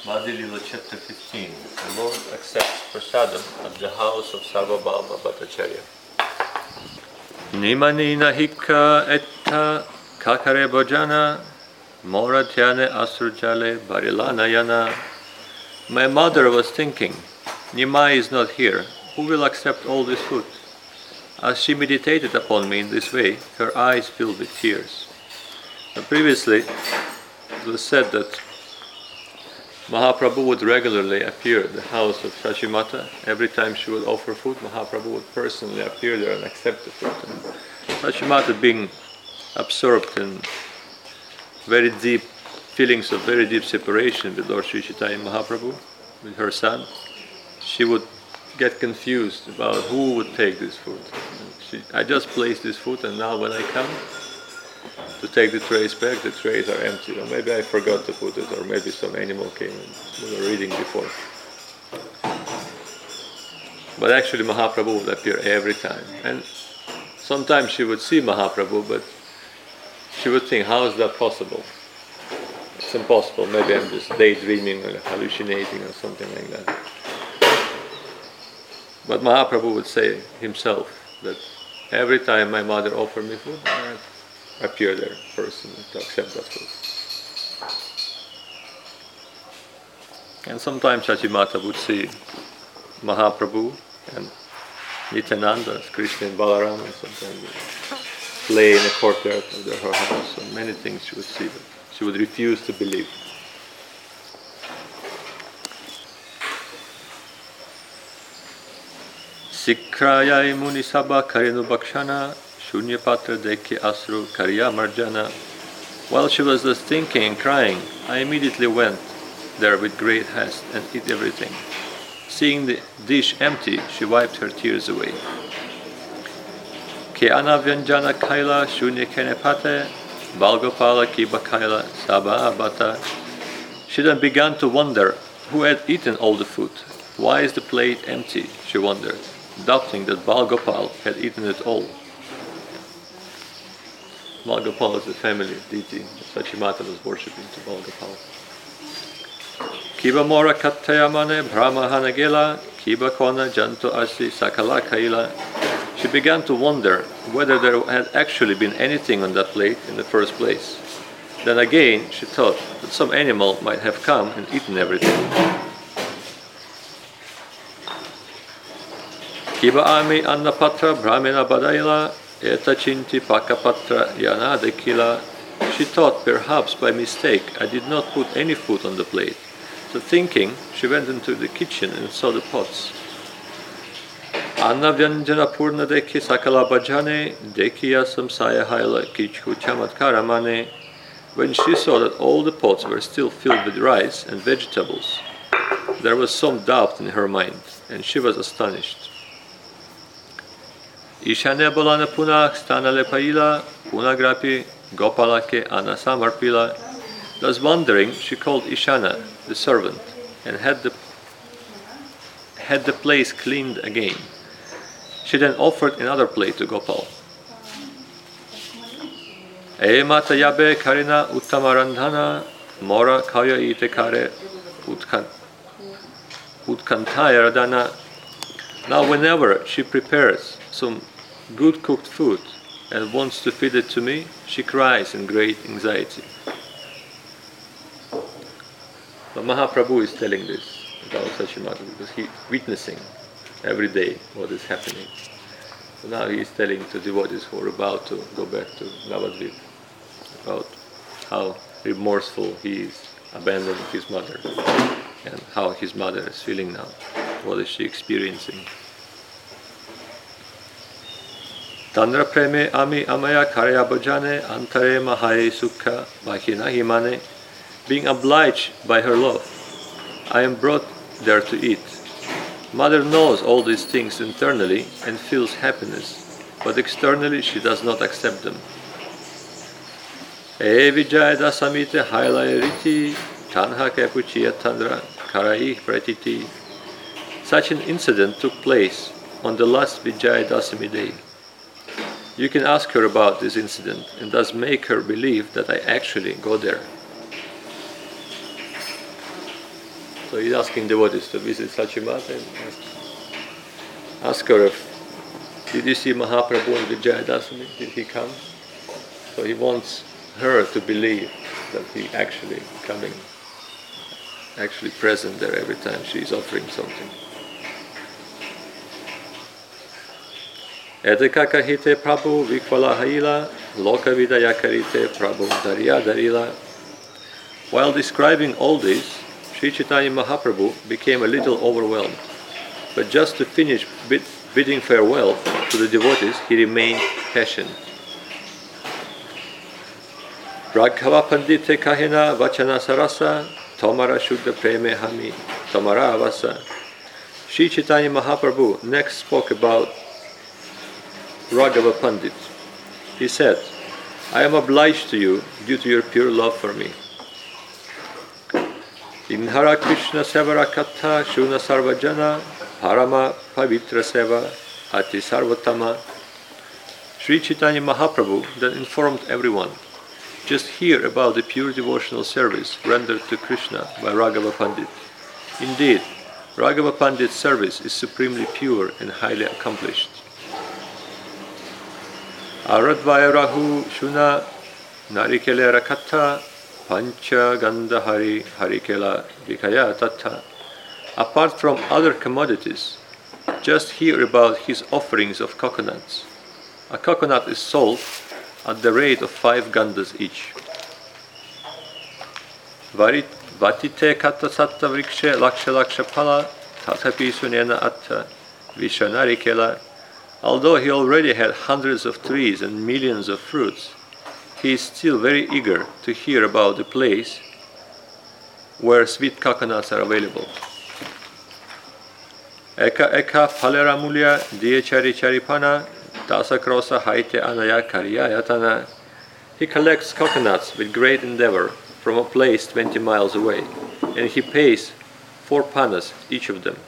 Madhya chapter 15. The Lord accepts prasadam at the house of Sarvabhauma Bhattacharya. Nimanina hikka etta kakare bhojana moratyane asrujale barilanayana. My mother was thinking, Nimai is not here. Who will accept all this food? As she meditated upon me in this way, her eyes filled with tears. And previously, it was said that Mahaprabhu would regularly appear at the house of Shashimata. Every time she would offer food, Mahaprabhu would personally appear there and accept the food. And Shashimata, being absorbed in very deep feelings of very deep separation with Lord Sri Chaitanya Mahaprabhu, with her son, she would get confused about who would take this food. I just placed this food, and now when I come to take the trays back, the trays are empty. Or maybe I forgot to put it, or maybe some animal came and we were reading before. But actually Mahaprabhu would appear every time. And sometimes she would see Mahaprabhu, but she would think, how is that possible? It's impossible. Maybe I'm just daydreaming or hallucinating or something like that. But Mahaprabhu would say himself that every time my mother offered me food, I appear there personally to accept that food. And sometimes Shachimata would see Mahaprabhu and Nityananda, Krishna and Balaram, and sometimes play in the courtyard of her house, and many things she would see, but she would refuse to believe. Sikrayai Munisabha Karinu Bhakshana Shunyapatra Dekhi Asru Karya Marjana. While she was thus thinking and crying, I immediately went there with great haste and ate everything. Seeing the dish empty, she wiped her tears away. Ke anavyanjana kaila shunya kenepate Balgopala kiba kaila saba abata. She then began to wonder who had eaten all the food. Why is the plate empty? She wondered, doubting that Balgopal had eaten it all. Balgopal is the family deity that Shachimata was worshipping to Balgopal. Kiba mora kattayamane brahma hanagela, kiba kona janto asi sakala kaila. She began to wonder whether there had actually been anything on that plate in the first place. Then again, she thought that some animal might have come and eaten everything. Kiba ami annapatra brahmina badaila, eta chinti pakapatra yana dekila. She thought perhaps by mistake I did not put any food on the plate. So thinking, she went into the kitchen and saw the pots. Anna vyanjana purna dekhi sakala bhajane, dekhiya samsaya haila kichhu chamatkara mane. When she saw that all the pots were still filled with rice and vegetables, there was some doubt in her mind, and she was astonished. Ishane bolana punah stanale paila, punagrapi gopalake anasamarpila. Thus wondering, she called Ishana, the servant, and had the place cleaned again. She then offered another plate to Gopal. E mata yabe karina uttamarandhana mora kaya ite kare utkantaya radana. Now whenever she prepares some good cooked food and wants to feed it to me, she cries in great anxiety. But Mahaprabhu is telling this about Shachimata because he is witnessing every day what is happening. So now he is telling to devotees who are about to go back to Navadvip about how remorseful he is abandoning his mother and how his mother is feeling now. What is she experiencing? Tandra preme ami amaya karya bhajane antare mahai sukha bahina himane. Being obliged by her love, I am brought there to eat. Mother knows all these things internally and feels happiness, but externally she does not accept them. E vijayada samite hailaeriti tanha kepuchiya tandra karai pratiti. Such an incident took place on the last Vijayadasami day. You can ask her about this incident and thus make her believe that I actually go there. So he's asking devotees to visit Sachimata and ask her if, did you see Mahaprabhu in Vijayadasami? Did he come? So he wants her to believe that he actually coming, actually present there every time she is offering something. Edeka kahite Prabhu vikvala haila, loka vidaya karite Prabhu dariya darila. While describing all this, Sri Chaitanya Mahaprabhu became a little overwhelmed. But just to finish bidding farewell to the devotees, he remained patient. Raghava pandite kahina vachana sarasa, tomara shuddha preme hami, tomara avasa. Sri Chaitanya Mahaprabhu next spoke about Raghava Pandit. He said, I am obliged to you due to your pure love for me. Inhara Krishna Sevara Katha Shuna Sarvajana Parama Pavitra Seva Ati Sarvatama. Sri Chaitanya Mahaprabhu then informed everyone, just hear about the pure devotional service rendered to Krishna by Raghava Pandit. Indeed, Raghava Pandit's service is supremely pure and highly accomplished. Aradvaya Rahu Shuna Narikele Rakatha Pancha Gandhahari Harikela Vikaya Tattha. Apart from other commodities, just hear about his offerings of coconuts. A coconut is sold at the rate of 5 gandas each. Vatite Katta Satta Vrikshe Laksha Laksha Pala Tathapi Sunena Atta Vishanarikela. Although he already had hundreds of trees and millions of fruits, he is still very eager to hear about the place where sweet coconuts are available. Eka eka phalera mulya diye chari charipana tasa krosa haite anaya kariyayatana. He collects coconuts with great endeavor from a place 20 miles away, and he pays 4 panas each of them.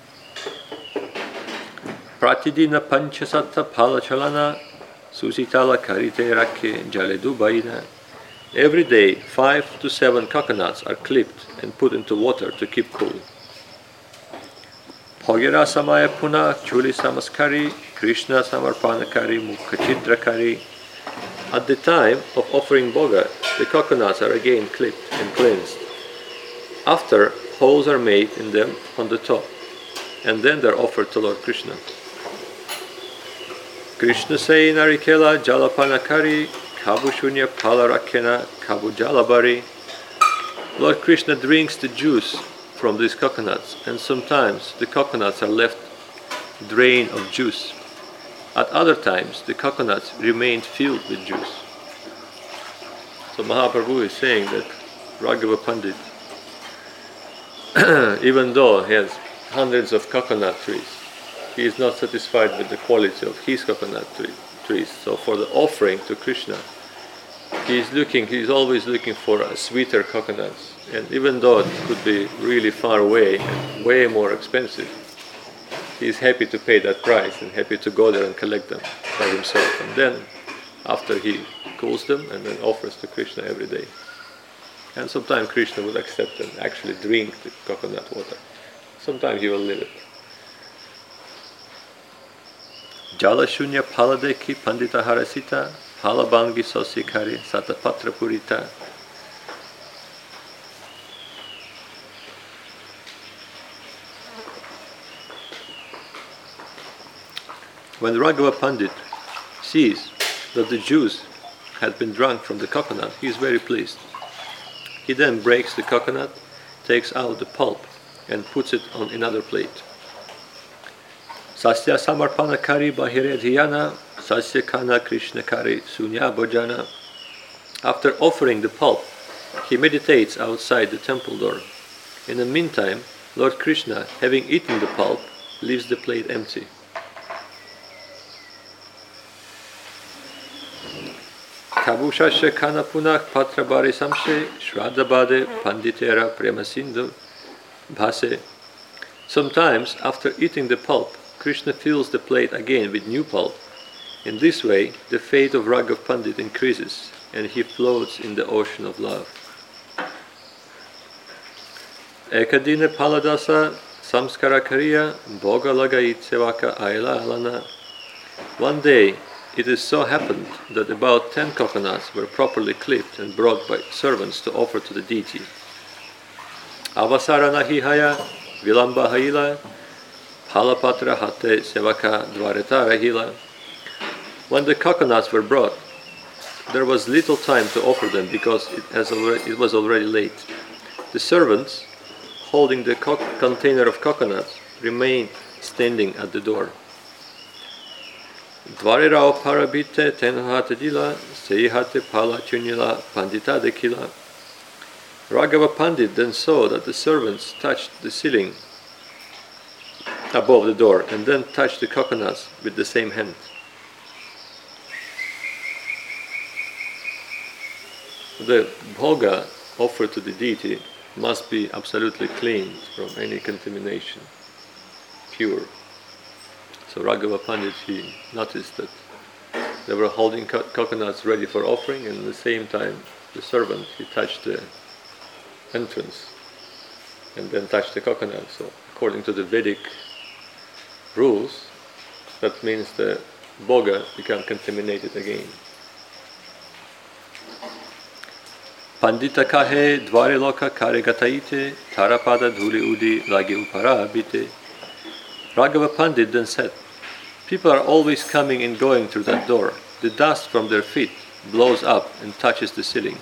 Pratidina panchasatta palachalana susitala karite rakke jaledubaina. Every day 5 to 7 coconuts are clipped and put into water to keep cool. Bhogera samaya puna chuli samaskari Krishna samarpanakari mukhachitrakari. At the time of offering bhoga, the coconuts are again clipped and cleansed. After, holes are made in them on the top, and then they are offered to Lord Krishna. Krishna say narikela jalapanakari kabu shunya palarakena kabu jalabari. Lord Krishna drinks the juice from these coconuts, and sometimes the coconuts are left drained of juice. At other times, the coconuts remain filled with juice. So Mahaprabhu is saying that Raghava Pandit, even though he has hundreds of coconut trees, he is not satisfied with the quality of his coconut trees. So for the offering to Krishna, he is always looking for sweeter coconuts. And even though it could be really far away and way more expensive, he is happy to pay that price and happy to go there and collect them by himself. And then, after he cools them and then offers to Krishna every day. And sometimes Krishna would accept and actually drink the coconut water. Sometimes he will leave it. Jala shunya paladeki pandita harasita palabangi sosikari satapatra purita. When Raghava Pandit sees that the juice had been drunk from the coconut, he is very pleased. He then breaks the coconut, takes out the pulp, and puts it on another plate. Sasya samarpana kari bahire dhyana, sasya kana krishna kari sunya bhojana. After offering the pulp, he meditates outside the temple door. In the meantime, Lord Krishna, having eaten the pulp, leaves the plate empty. Kabushasya kana punah patrabari samse shradabade panditera premasindu bhase. Sometimes, after eating the pulp, Krishna fills the plate again with new pulp. In this way, the fate of Raghav Pandit increases, and he floats in the ocean of love. Ekadine paladasa samskarakariya boga lagait sevaka aila alana. One day, it is so happened that about 10 coconuts were properly clipped and brought by servants to offer to the deity. Avasara nahihaya vilamba haila palapatra hate sevaka dvareta rahila. When the coconuts were brought, there was little time to offer them because it was already late. The servants, holding the container of coconuts, remained standing at the door. Dvarirao parabite tenhate dila seihate pala chunila pandita dekila. Raghava Pandit then saw that the servants touched the ceiling above the door and then touched the coconuts with the same hand. The bhoga offered to the deity must be absolutely cleaned from any contamination, pure. So Raghava Pandit, he noticed that they were holding coconuts ready for offering, and at the same time the servant, he touched the entrance and then touched the coconut. So according to the Vedic rules, that means the bhoga become contaminated again. Pandita kahe dvare loka kare gataite tarapada dhuli udi lagi upara abite. Raghava Pandit then said, people are always coming and going through that door. The dust from their feet blows up and touches the ceiling.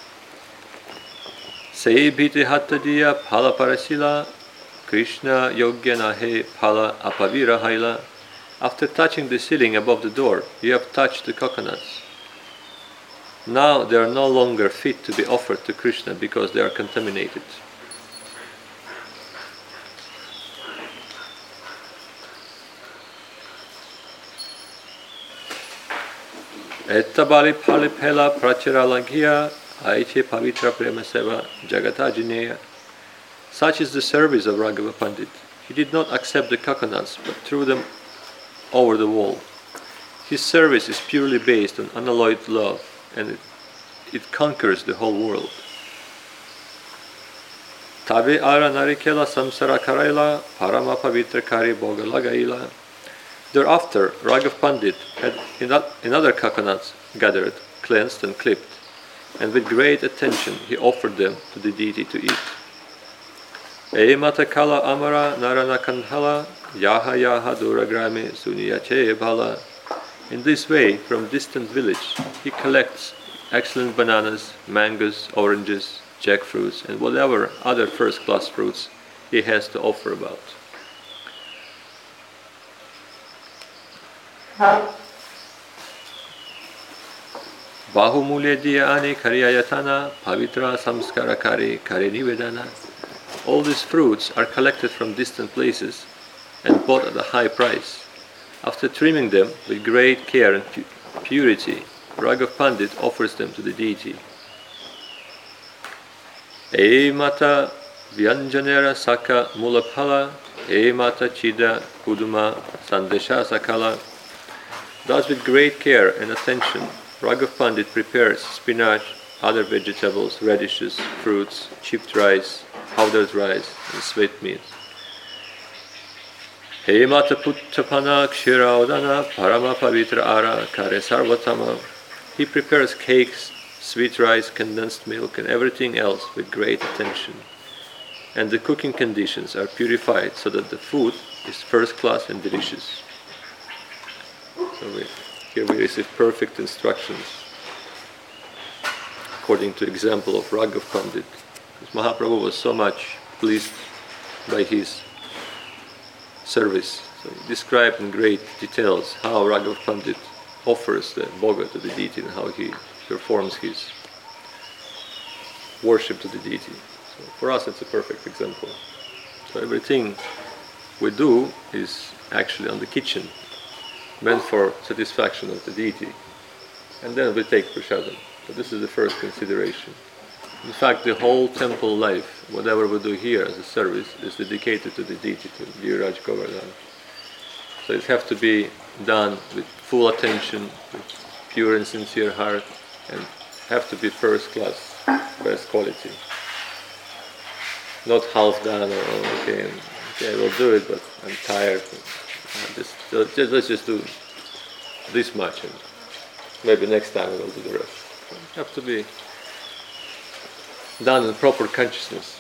Sei bhite hattadiya phala parasila Krishna yogya nahe phala apavira haila. After touching the ceiling above the door, you have touched the coconuts. Now they are no longer fit to be offered to Krishna because they are contaminated. Ettabali pali phela prachara laghiya aiche pavitra prema seva jagata jineya. Such is the service of Raghava Pandit. He did not accept the coconuts but threw them over the wall. His service is purely based on unalloyed love, and it conquers the whole world. Tabe ara narikela samsara karaila parama pavitra kari boga lagaila. Thereafter, Raghav Pandit had another coconuts gathered, cleansed and clipped, and with great attention he offered them to the deity to eat. E matakala amara narana kandhala yaha yaha duragrame suniyache bhala. In this way, from distant village, he collects excellent bananas, mangoes, oranges, jackfruits, and whatever other first-class fruits he has to offer about. Bahumulya diyani karyayatana pavitra samskarakari karinivedana. All these fruits are collected from distant places and bought at a high price. After trimming them with great care and purity, Raghav Pandit offers them to the deity. E mata vyanjanera saka mulaphala, e mata chida kuduma sandesha sakala. Thus with great care and attention, Raghav Pandit prepares spinach, other vegetables, radishes, fruits, chipped rice, powdered rice, and sweetmeats. He mata puttapana kshiraudana parama pavitra ara kare sarvatama. He prepares cakes, sweet rice, condensed milk, and everything else with great attention. And the cooking conditions are purified so that the food is first class and delicious. So here we receive perfect instructions according to example of Raghav Pandit. Because Mahaprabhu was so much pleased by his service. So he described in great details how Raghav Pandit offers the bhoga to the deity and how he performs his worship to the deity. So for us it's a perfect example. So everything we do is actually on the kitchen, meant for satisfaction of the deity. And then we take prasadam. So this is the first consideration. In fact, the whole temple life, whatever we do here as a service, is dedicated to the deity, to Giriraj Govardhan. So it has to be done with full attention, with pure and sincere heart, and have to be first class, best quality. not half done or okay, we'll do it, but I'm tired. Let's just do this much, and maybe next time we'll do the rest. So you have to be done in proper consciousness.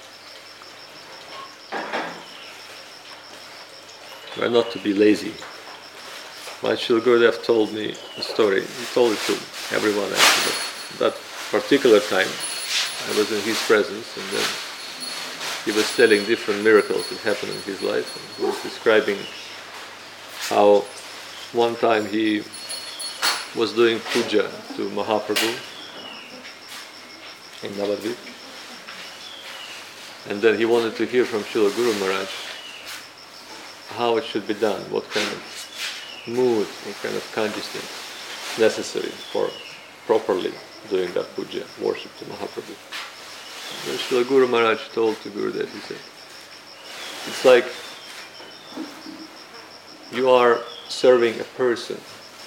We're not to be lazy. My Srila Gurudev told me a story. He told it to everyone actually. But that particular time, I was in his presence, and then he was telling different miracles that happened in his life. And he was describing how one time he was doing puja to Mahaprabhu in Navadvip, and then he wanted to hear from Srila Guru Maharaj how it should be done, what kind of mood, what kind of consciousness necessary for properly doing that puja, worship to Mahaprabhu. And then Srila Guru Maharaj told to Gurudev, he said, it's like you are serving a person,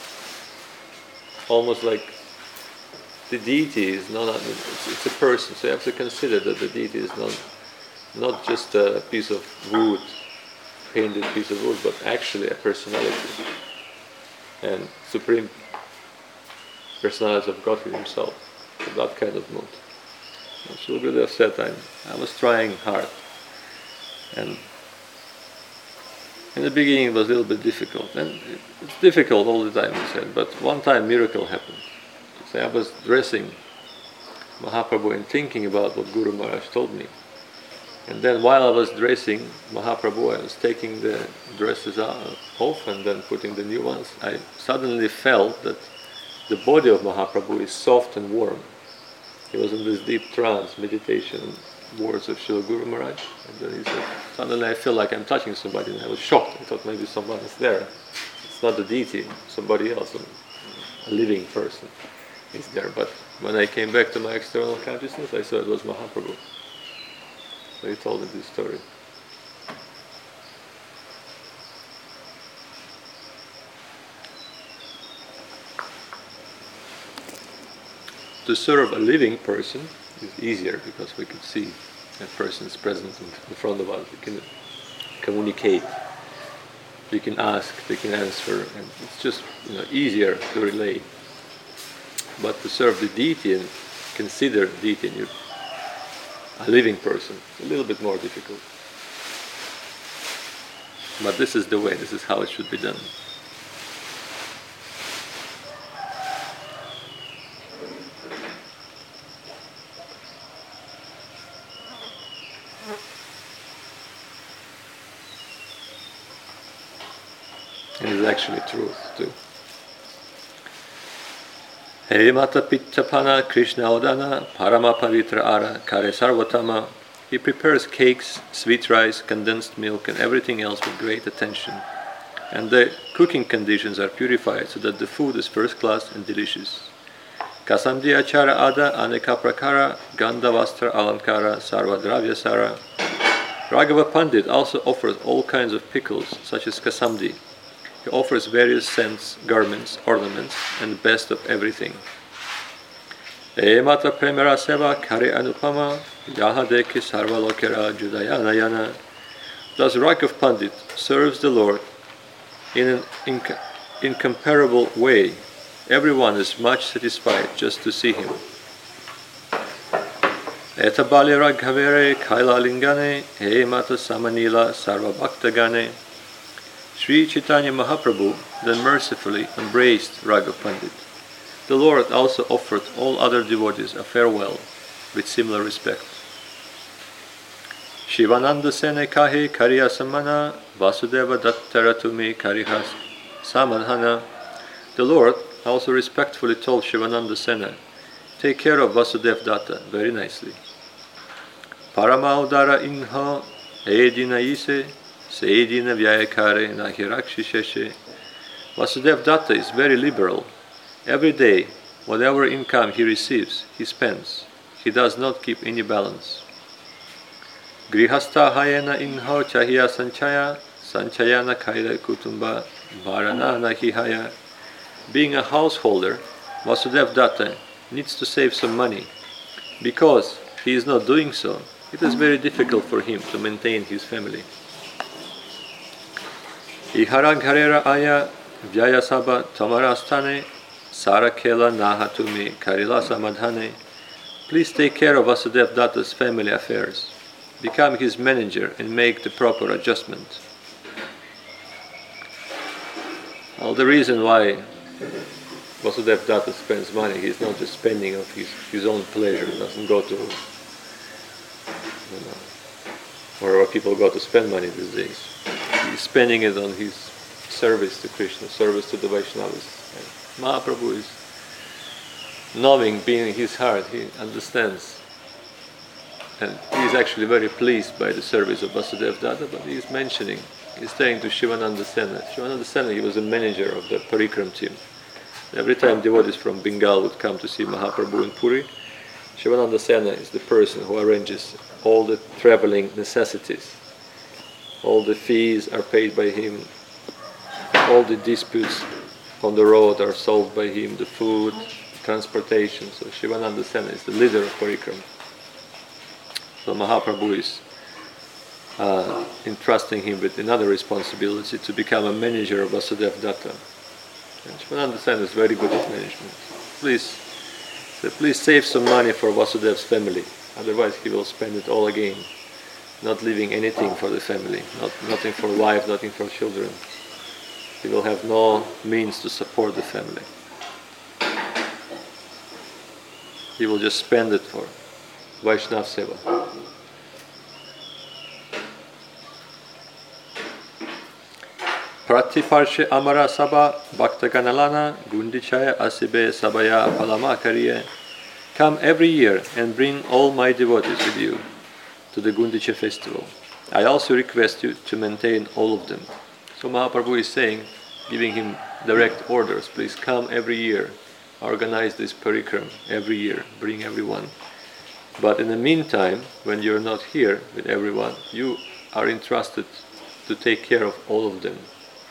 almost like the deity is not, it's a person, so you have to consider that the deity is not just a piece of wood, painted piece of wood, but actually a personality, and supreme personality of God himself, so that kind of mood. And Srila Gurudev said, I was trying hard, and in the beginning it was a little bit difficult, and it's difficult all the time, he said, but one time miracle happened. So I was dressing Mahaprabhu and thinking about what Guru Maharaj told me. And then while I was dressing Mahaprabhu, I was taking the dresses off and then putting the new ones. I suddenly felt that the body of Mahaprabhu is soft and warm. He was in this deep trance, meditation, words of Srila Guru Maharaj. And then he said, suddenly I feel like I'm touching somebody, and I was shocked. I thought maybe someone is there. It's not the deity, somebody else, a living person is there. But when I came back to my external consciousness, I saw it was Mahaprabhu. So he told me this story. To serve a living person is easier because we can see that person is present in front of us. We can communicate. We can ask. They can answer, and it's just easier to relate. But to serve the deity and consider deity in a living person, it's a little bit more difficult. But this is the way. This is how it should be done. And it's actually truth too. Hey Mata Pittapana Krishna Odana Parama Pavitra Ara Kare Sarvatama. He prepares cakes, sweet rice, condensed milk, and everything else with great attention. And the cooking conditions are purified so that the food is first class and delicious. Kasamdi Achara Ada Aneka Prakara Gandhavastra Alankara Sarva Dravya Sara. Raghava Pandit also offers all kinds of pickles, such as kasamdi. He offers various scents, garments, ornaments, and the best of everything. Emata Premera Seva Kare Anupama Yahadeki Sarvalokera Judayana Yana. Thus Raghav Pandit serves the Lord in an incomparable way. Everyone is much satisfied just to see him. Etabali Raghavere Kaila Lingane Emata Samanila Sarva Bhaktagane. Sri Chaitanya Mahaprabhu then mercifully embraced Raghav Pandit. The Lord also offered all other devotees a farewell with similar respect. Shivananda Sene Kahi Kariya Samana Vasudeva Dattaratumi Karihas Samadhana. The Lord also respectfully told Shivananda Sena, take care of Vasudev Datta very nicely. Paramaudara Inha Edina Ise Seidina Vyayakare Nahirakshi Sheshe. Vasudev Datta is very liberal. Every day, whatever income he receives, he spends. He does not keep any balance. Grihastha Hayena Inho Chahiya Sanchaya Sanchayana Kaira Kutumba Bharanana Hihaya. Being a householder, Vasudev Datta needs to save some money. Because he is not doing so, it was very difficult for him to maintain his family. Iharagharera aya vyayasaba tamarastane sarakela nahatumi karilasa madhane. Please take care of Vasudev Datta's family affairs. Become his manager and make the proper adjustment. Well, the reason why Vasudev Datta spends money, he's not just spending of his own pleasure. He doesn't go to, wherever people go to spend money these days. He's spending it on his service to Krishna, service to the Vaishnavas. And Mahaprabhu is knowing, being in his heart, he understands. And he's actually very pleased by the service of Vasudev Datta, but he's mentioning, he's saying to Shivananda Sena. Shivananda Sena, he was a manager of the Parikram team. Every time devotees from Bengal would come to see Mahaprabhu in Puri, Shivananda Sena is the person who arranges all the traveling necessities. All the fees are paid by him, all the disputes on the road are solved by him, the food, transportation. So Shivananda Sena is the leader of Parikram. So Mahaprabhu is entrusting him with another responsibility to become a manager of Vasudev Datta. And Shivananda Sena is very good at management. Please save some money for Vasudev's family, otherwise he will spend it all again, not leaving anything for the family, nothing for wife, nothing for children. He will have no means to support the family. He will just spend it for Vaishnav Seva. Pratiparshe Amara Sabha Bhakta Ganalana Gundichaya Asibe Sabaya Palamakariye. Come every year and bring all my devotees with you to the Gundicha festival. I also request you to maintain all of them. So Mahaprabhu is saying, giving him direct orders, please come every year, organize this parikram every year, bring everyone. But in the meantime, when you're not here with everyone, you are entrusted to take care of all of them.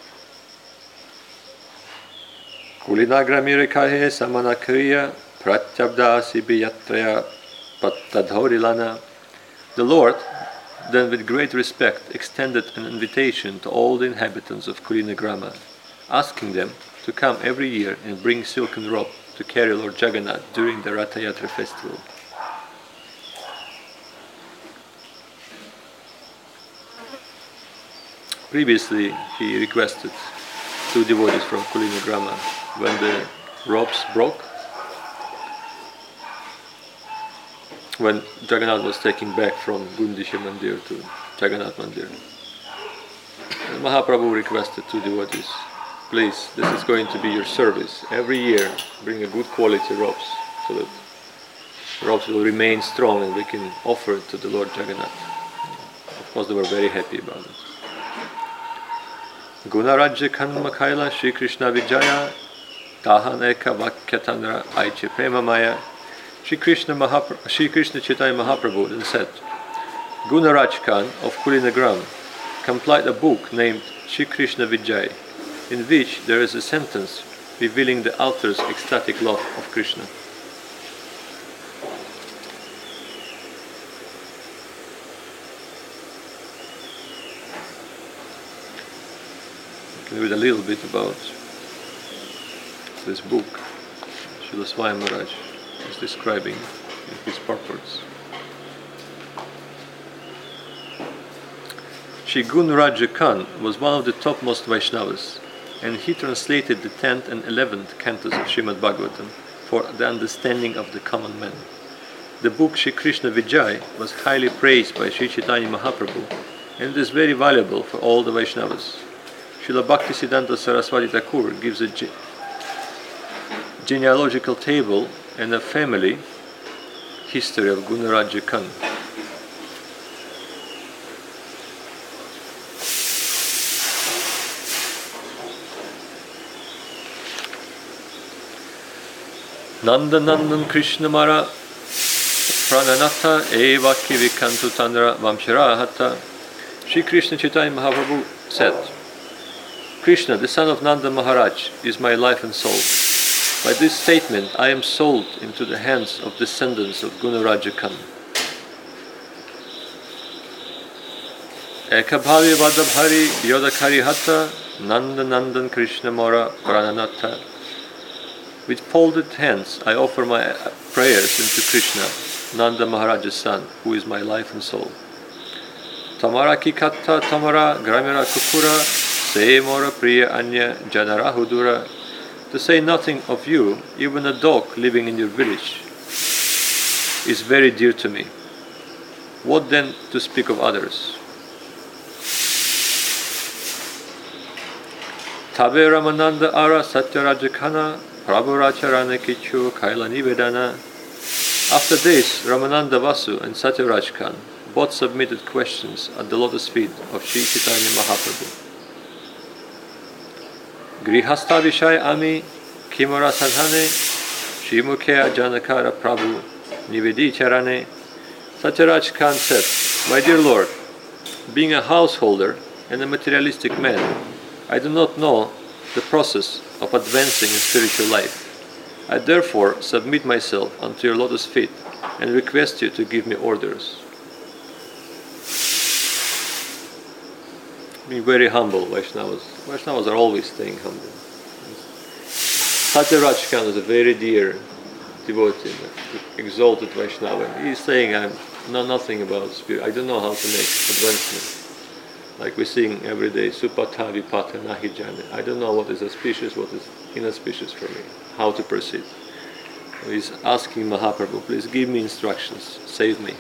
Kulinagramire kahe samanakriya pratyabda sibiyatraya pattadhorilana. The Lord then with great respect extended an invitation to all the inhabitants of Kulinagrama, asking them to come every year and bring silken robe to carry Lord Jagannath during the Ratha Yatra festival. Previously he requested 2 devotees from Kulinagrama when the ropes broke, when Jagannath was taken back from Gundicha Mandir to Jagannath Mandir. And Mahaprabhu requested 2 devotees, please, this is going to be your service. Every year bring a good quality ropes so that the ropes will remain strong and we can offer it to the Lord Jagannath. Of course they were very happy about it. Gunarajya Kanma Kaila Shri Krishna Vijaya Tahaneka Vakyatanra Aiche Prema Maya. Shri Krishna Chaitanya Mahaprabhu then said, Gunaraj Khan of Kulinagram compiled a book named Shri Krishna Vijay, in which there is a sentence revealing the author's ecstatic love of Krishna. I can read a little bit about this book. Srila Swami Maharaj is describing in his purports. Shri Gunaraja Khan was one of the topmost Vaishnavas, and he translated the 10th and 11th cantos of Srimad Bhagavatam for the understanding of the common man. The book Shri Krishna Vijay was highly praised by Sri Chaitanya Mahaprabhu, and it is very valuable for all the Vaishnavas. Srila Bhaktisiddhanta Saraswati Thakur gives a genealogical table and a family history of Gunaraja Khan. Nandanandan Krishna Mara Prananatha Eva Kivikantu Tandra Vamshirahata. Shri Krishna Chaitanya Mahaprabhu said, Krishna, the son of Nanda Maharaj, is my life and soul. By this statement, I am sold into the hands of descendants of Gunaraja Khan. Ekabhavi Vadabhari Yodakari Hatha Nanda Nandan Krishna Mora Prananatha. With folded hands I offer my prayers unto Krishna, Nanda Maharaja's son, who is my life and soul. Tamara Kikatta Tamara Gramira Kukura Se Mora Priya Anya Janara Hudura. To say nothing of you, even a dog living in your village is very dear to me. What then to speak of others? Tabe Ramananda Ara Satyarajakana Prabhuracharane Kichu Kailani Vedana. After this, Ramananda Vasu and Satyaraj Khan both submitted questions at the lotus feet of Sri Chaitanya Mahaprabhu. Grihastha Vishaya Ami Kimara Sadhane Shrimukhe Janakara Prabhu Nivedi Charane. Satyaraj Khan said, My dear Lord, being a householder and a materialistic man, I do not know the process of advancing in spiritual life. I therefore submit myself unto your lotus feet and request you to give me orders. Being very humble, Vaishnavas. Vaishnavas are always staying humble. Satyaraj Khan is a very dear devotee, exalted Vaishnava. He is saying, I know nothing about spirit. I don't know how to make advancement. Like we sing every day, Supata Vipata Nahijane. I don't know what is auspicious, what is inauspicious for me, how to proceed. So he's asking Mahaprabhu, please give me instructions, save me.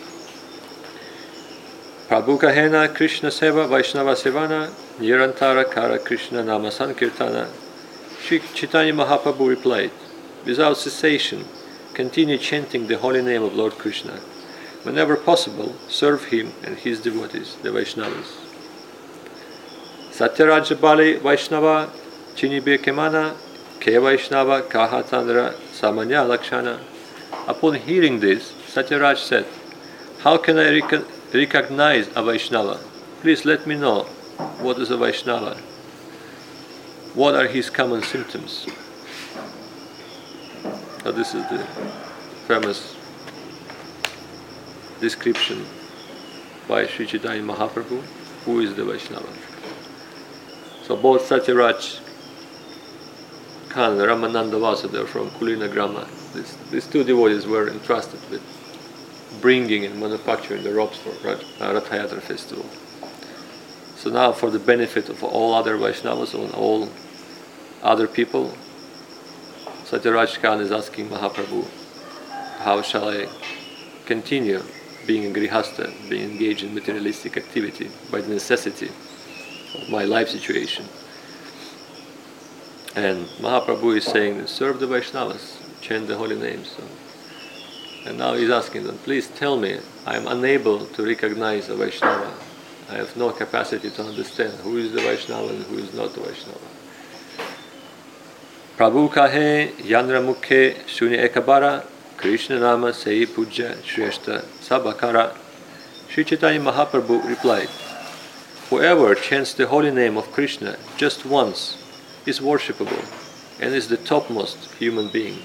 Prabhu Kahena Krishna Seva Vaishnava Sevana Nirantara Kara Krishna Nama Sankirtana. Sri Chaitanya Mahaprabhu replied, without cessation, continue chanting the holy name of Lord Krishna. Whenever possible, serve him and his devotees, the Vaishnavas. Satyaraja Bali Vaishnava Chinibe Kemana Ke Vaishnava Kahatandra Samanya Lakshana. Upon hearing this, Satyaraj said, how can I recognize a Vaishnava? Please let me know what is a Vaishnava. What are his common symptoms? So this is the famous description by Sri Chaitanya Mahaprabhu, who is the Vaishnava. So both Satyaraj Khan and Ramananda Vasu, they are from Kulina Grama. These two devotees were entrusted with bringing and manufacturing the ropes for Rath Yatra festival. So now, for the benefit of all other Vaishnavas and all other people, Satyaraj Khan is asking Mahaprabhu, how shall I continue being a grihastha, being engaged in materialistic activity by the necessity of my life situation? And Mahaprabhu is saying, serve the Vaishnavas, chant the holy names. So, and now he's asking them, please tell me, I am unable to recognize a Vaishnava. I have no capacity to understand who is the Vaishnava and who is not the Vaishnava. Prabhu kahe yanra mukhe shuni ekabara Krishna nama sei puja shreshta sabakara. Sri Chaitanya Mahaprabhu replied, whoever chants the holy name of Krishna just once is worshipable and is the topmost human being.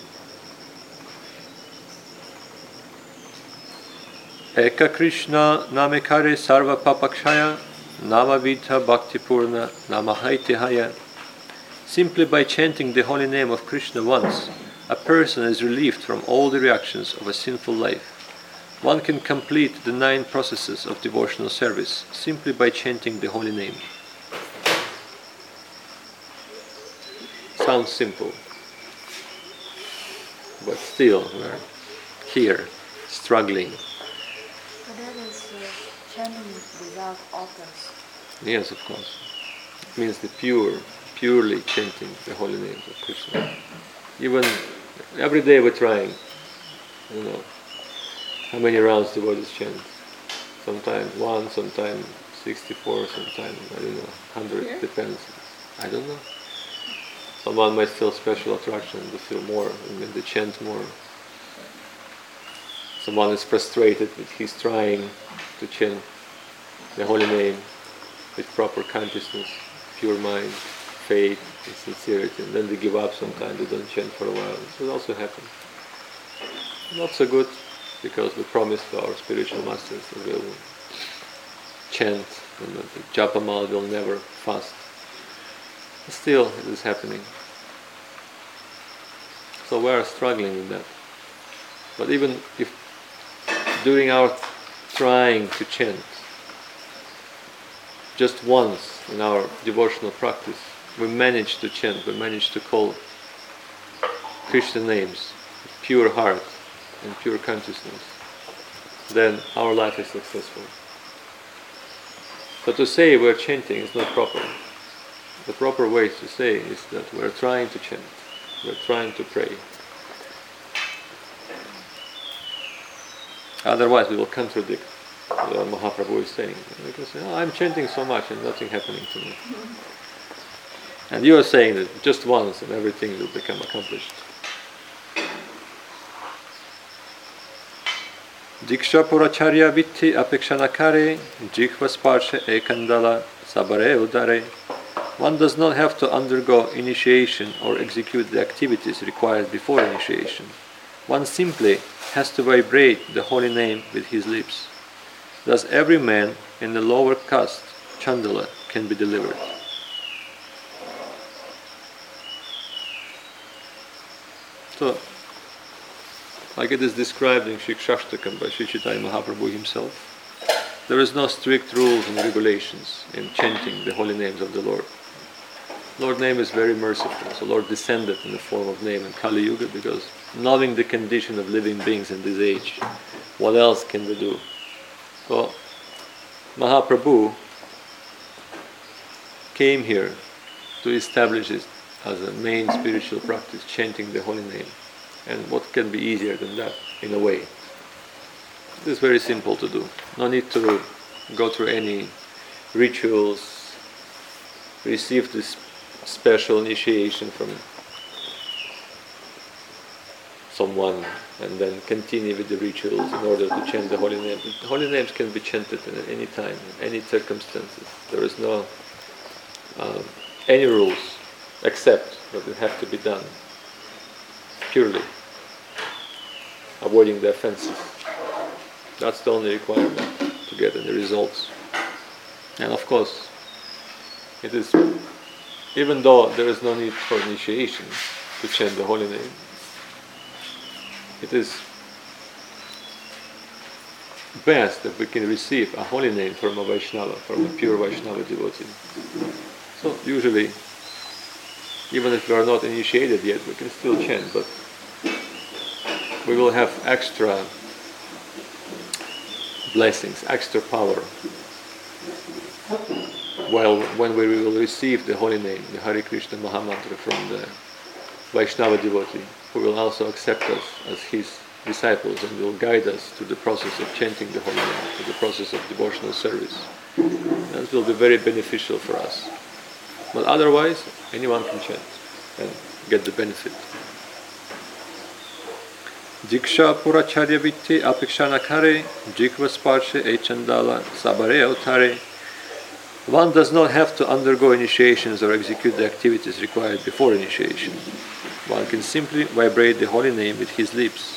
Eka Krishna namekare sarva papakshaya namavita bhaktipurna namahaitihaya. Simply by chanting the holy name of Krishna once, a person is relieved from all the reactions of a sinful life. One can complete the 9 processes of devotional service simply by chanting the holy name. Sounds simple, but still we're here, struggling. But that is chanting without offers. Yes, of course. It means the purely chanting the holy names of Krishna. Even every day we're trying, how many rounds the devotees chant? Sometimes 1, sometimes 64, sometimes, 100, depends. I don't know. Someone might feel special attraction, they feel more, and then they chant more. Someone is frustrated, but he's trying to chant the holy name with proper consciousness, pure mind, faith, and sincerity, and then they give up sometimes, they don't chant for a while. This will also happen. Not so good, because we promised to our spiritual masters that we will chant and the Japamal will never fast. Still, it is happening. So we are struggling with that. But even if during our trying to chant, just once in our devotional practice, we manage to chant, we manage to call Krishna names with pure heart and pure consciousness, then our life is successful. But to say we're chanting is not proper. The proper way to say is that we're trying to chant, we're trying to pray. Otherwise we will contradict what Mahaprabhu is saying. We can say, I'm chanting so much and nothing happening to me. And you are saying that just once and everything will become accomplished. Diksha Puracharya Vitti Apekshanakare Jihva Sparshe Ekandala Sabare Udare. One does not have to undergo initiation or execute the activities required before initiation. One simply has to vibrate the holy name with his lips. Thus every man in the lower caste, Chandala, can be delivered. So, like it is described in Shikshashtakam by Sri Chaitanya Mahaprabhu himself, there is no strict rules and regulations in chanting the holy names of the Lord. Lord's name is very merciful, so Lord descended in the form of name in Kali Yuga because knowing the condition of living beings in this age, what else can we do? So Mahaprabhu came here to establish it as a main spiritual practice, chanting the holy name. And what can be easier than that, in a way? It is very simple to do. No need to go through any rituals, receive this special initiation from someone, and then continue with the rituals in order to chant the holy name. The holy names can be chanted at any time, in any circumstances. There is no any rules except that it have to be done purely, avoiding the offenses. That's the only requirement to get any results. And of course, it is, even though there is no need for initiation to chant the holy name, it is best if we can receive a holy name from a Vaishnava, from a pure Vaishnava devotee. So usually, even if we are not initiated yet, we can still chant, but we will have extra blessings, extra power when we will receive the holy name, the Hare Krishna Mahamantra from the Vaishnava devotee, who will also accept us as his disciples and will guide us to the process of chanting the holy name, to the process of devotional service. That will be very beneficial for us. But otherwise, anyone can chant and get the benefit. Diksha Puracharya Vitti Apekshanakare Jihva Sparshe Echandala Sabare Autare. One does not have to undergo initiations or execute the activities required before initiation. One can simply vibrate the holy name with his lips.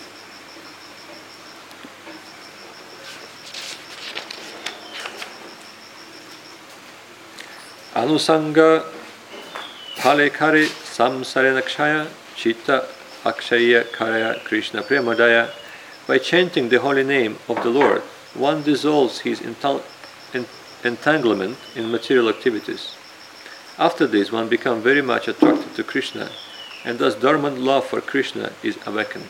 Anusanga Palekare Samsare Nakshaya Chitta Akshaya Karaya Krishna Premadaya. By chanting the holy name of the Lord, one dissolves his entanglement in material activities. After this, one becomes very much attracted to Krishna, and thus dormant love for Krishna is awakened.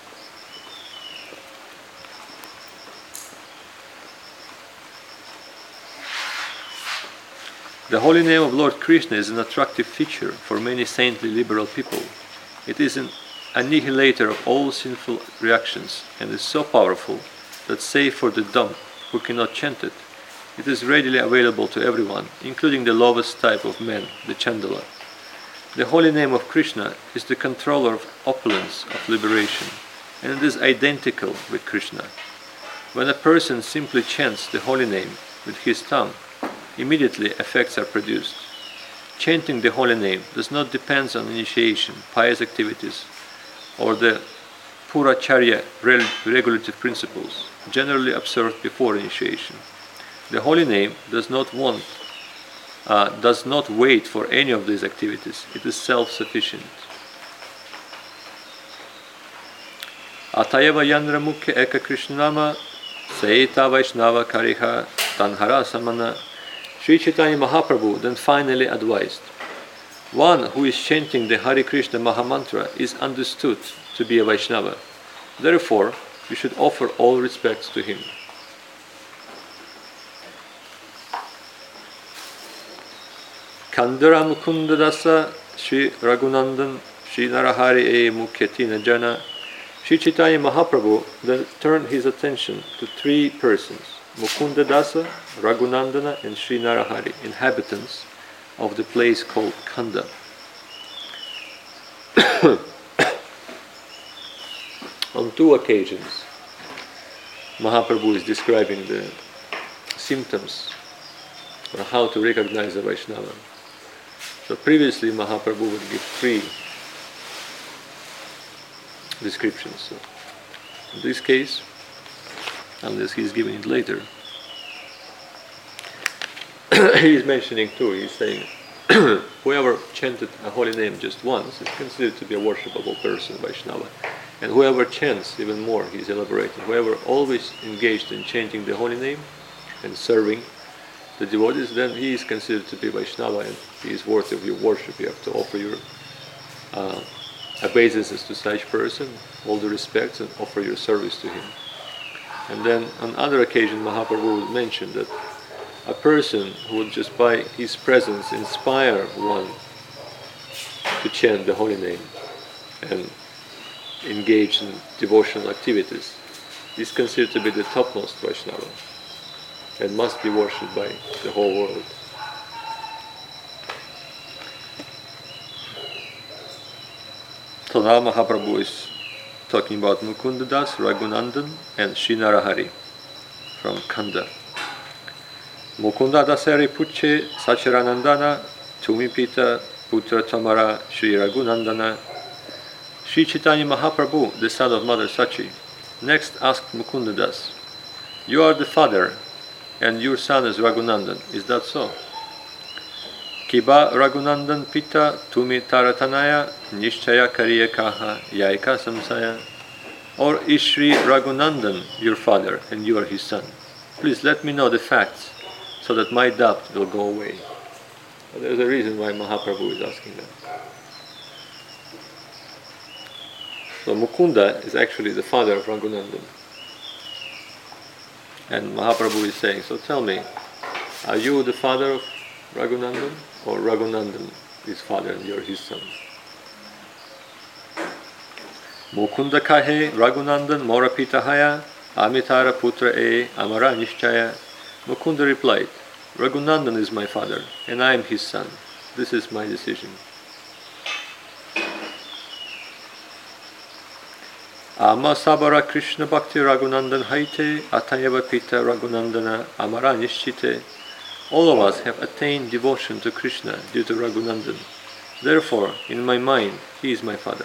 The holy name of Lord Krishna is an attractive feature for many saintly liberal people. It is an annihilator of all sinful reactions and is so powerful that, save for the dumb who cannot chant it, it is readily available to everyone, including the lowest type of men, the Chandala. The holy name of Krishna is the controller of opulence, of liberation, and it is identical with Krishna. When a person simply chants the holy name with his tongue, immediately effects are produced. Chanting the holy name does not depend on initiation, pious activities, or the Puracharya regulative principles, generally observed before initiation. The holy name does not wait for any of these activities. It is self-sufficient. Atayava Yandra Mukhya Eka Krishnama Saita Vaishnava Kariha Tanhara Samana. Sri Chaitanya Mahaprabhu then finally advised, one who is chanting the Hare Krishna Mahamantra is understood to be a Vaishnava. Therefore, you should offer all respects to him. Kandara Mukunda Dasa Sri Raghunandan Sri Narahari E Mukyatina Jana. Sri Chaitanya Mahaprabhu then turned his attention to three persons, Mukunda Dasa, Raghunandana and Sri Narahari, inhabitants of the place called Kanda. On two occasions, Mahaprabhu is describing the symptoms or how to recognize a Vaishnava. So previously Mahaprabhu would give three descriptions. So in this case, unless he is giving it later, he is mentioning two. He is saying, whoever chanted a holy name just once is considered to be a worshipable person, Vaishnava. And whoever chants even more, he is elaborating. Whoever always engaged in chanting the holy name and serving the devotees, then he is considered to be Vaishnava and he is worthy of your worship. You have to offer your obeisances to such person, all the respects, and offer your service to him. And then on other occasions, Mahaprabhu would mention that a person who would just by his presence inspire one to chant the holy name and engage in devotional activities is considered to be the topmost Vaishnava and must be worshipped by the whole world. So now Mahaprabhu is talking about Mukunda Das, Raghunandan and Sri Narahari from Kanda. Mukunda Dasari Puche Sacharanandana Tumipita Putra Tamara Sri Raghunandana. Sri Chaitanya Mahaprabhu, the son of Mother Sachi, next asked Mukunda Das, you are the father and your son is Raghunandan, is that so? Kiba Raghunandan Pita Tumi Taratanaya Nishchaya Kariya Kaha Yaika Samsaya. Or is Sri Raghunandan your father and you are his son? Please let me know the facts so that my doubt will go away. There's a reason why Mahaprabhu is asking that. So Mukunda is actually the father of Raghunandan. And Mahaprabhu is saying, so tell me, are you the father of Raghunandan or Raghunandan is father and you're his son? Mukunda kahe Raghunandan mora pitahaya amitara putra e amara nishchaya. Mukunda replied, Raghunandan is my father and I am his son. This is my decision. Ama sabara Krishna bhakti Raghunandan haite atayava pita Raghunandana amara nishchite. All of us have attained devotion to Krishna due to Raghunandan. Therefore, in my mind, he is my father.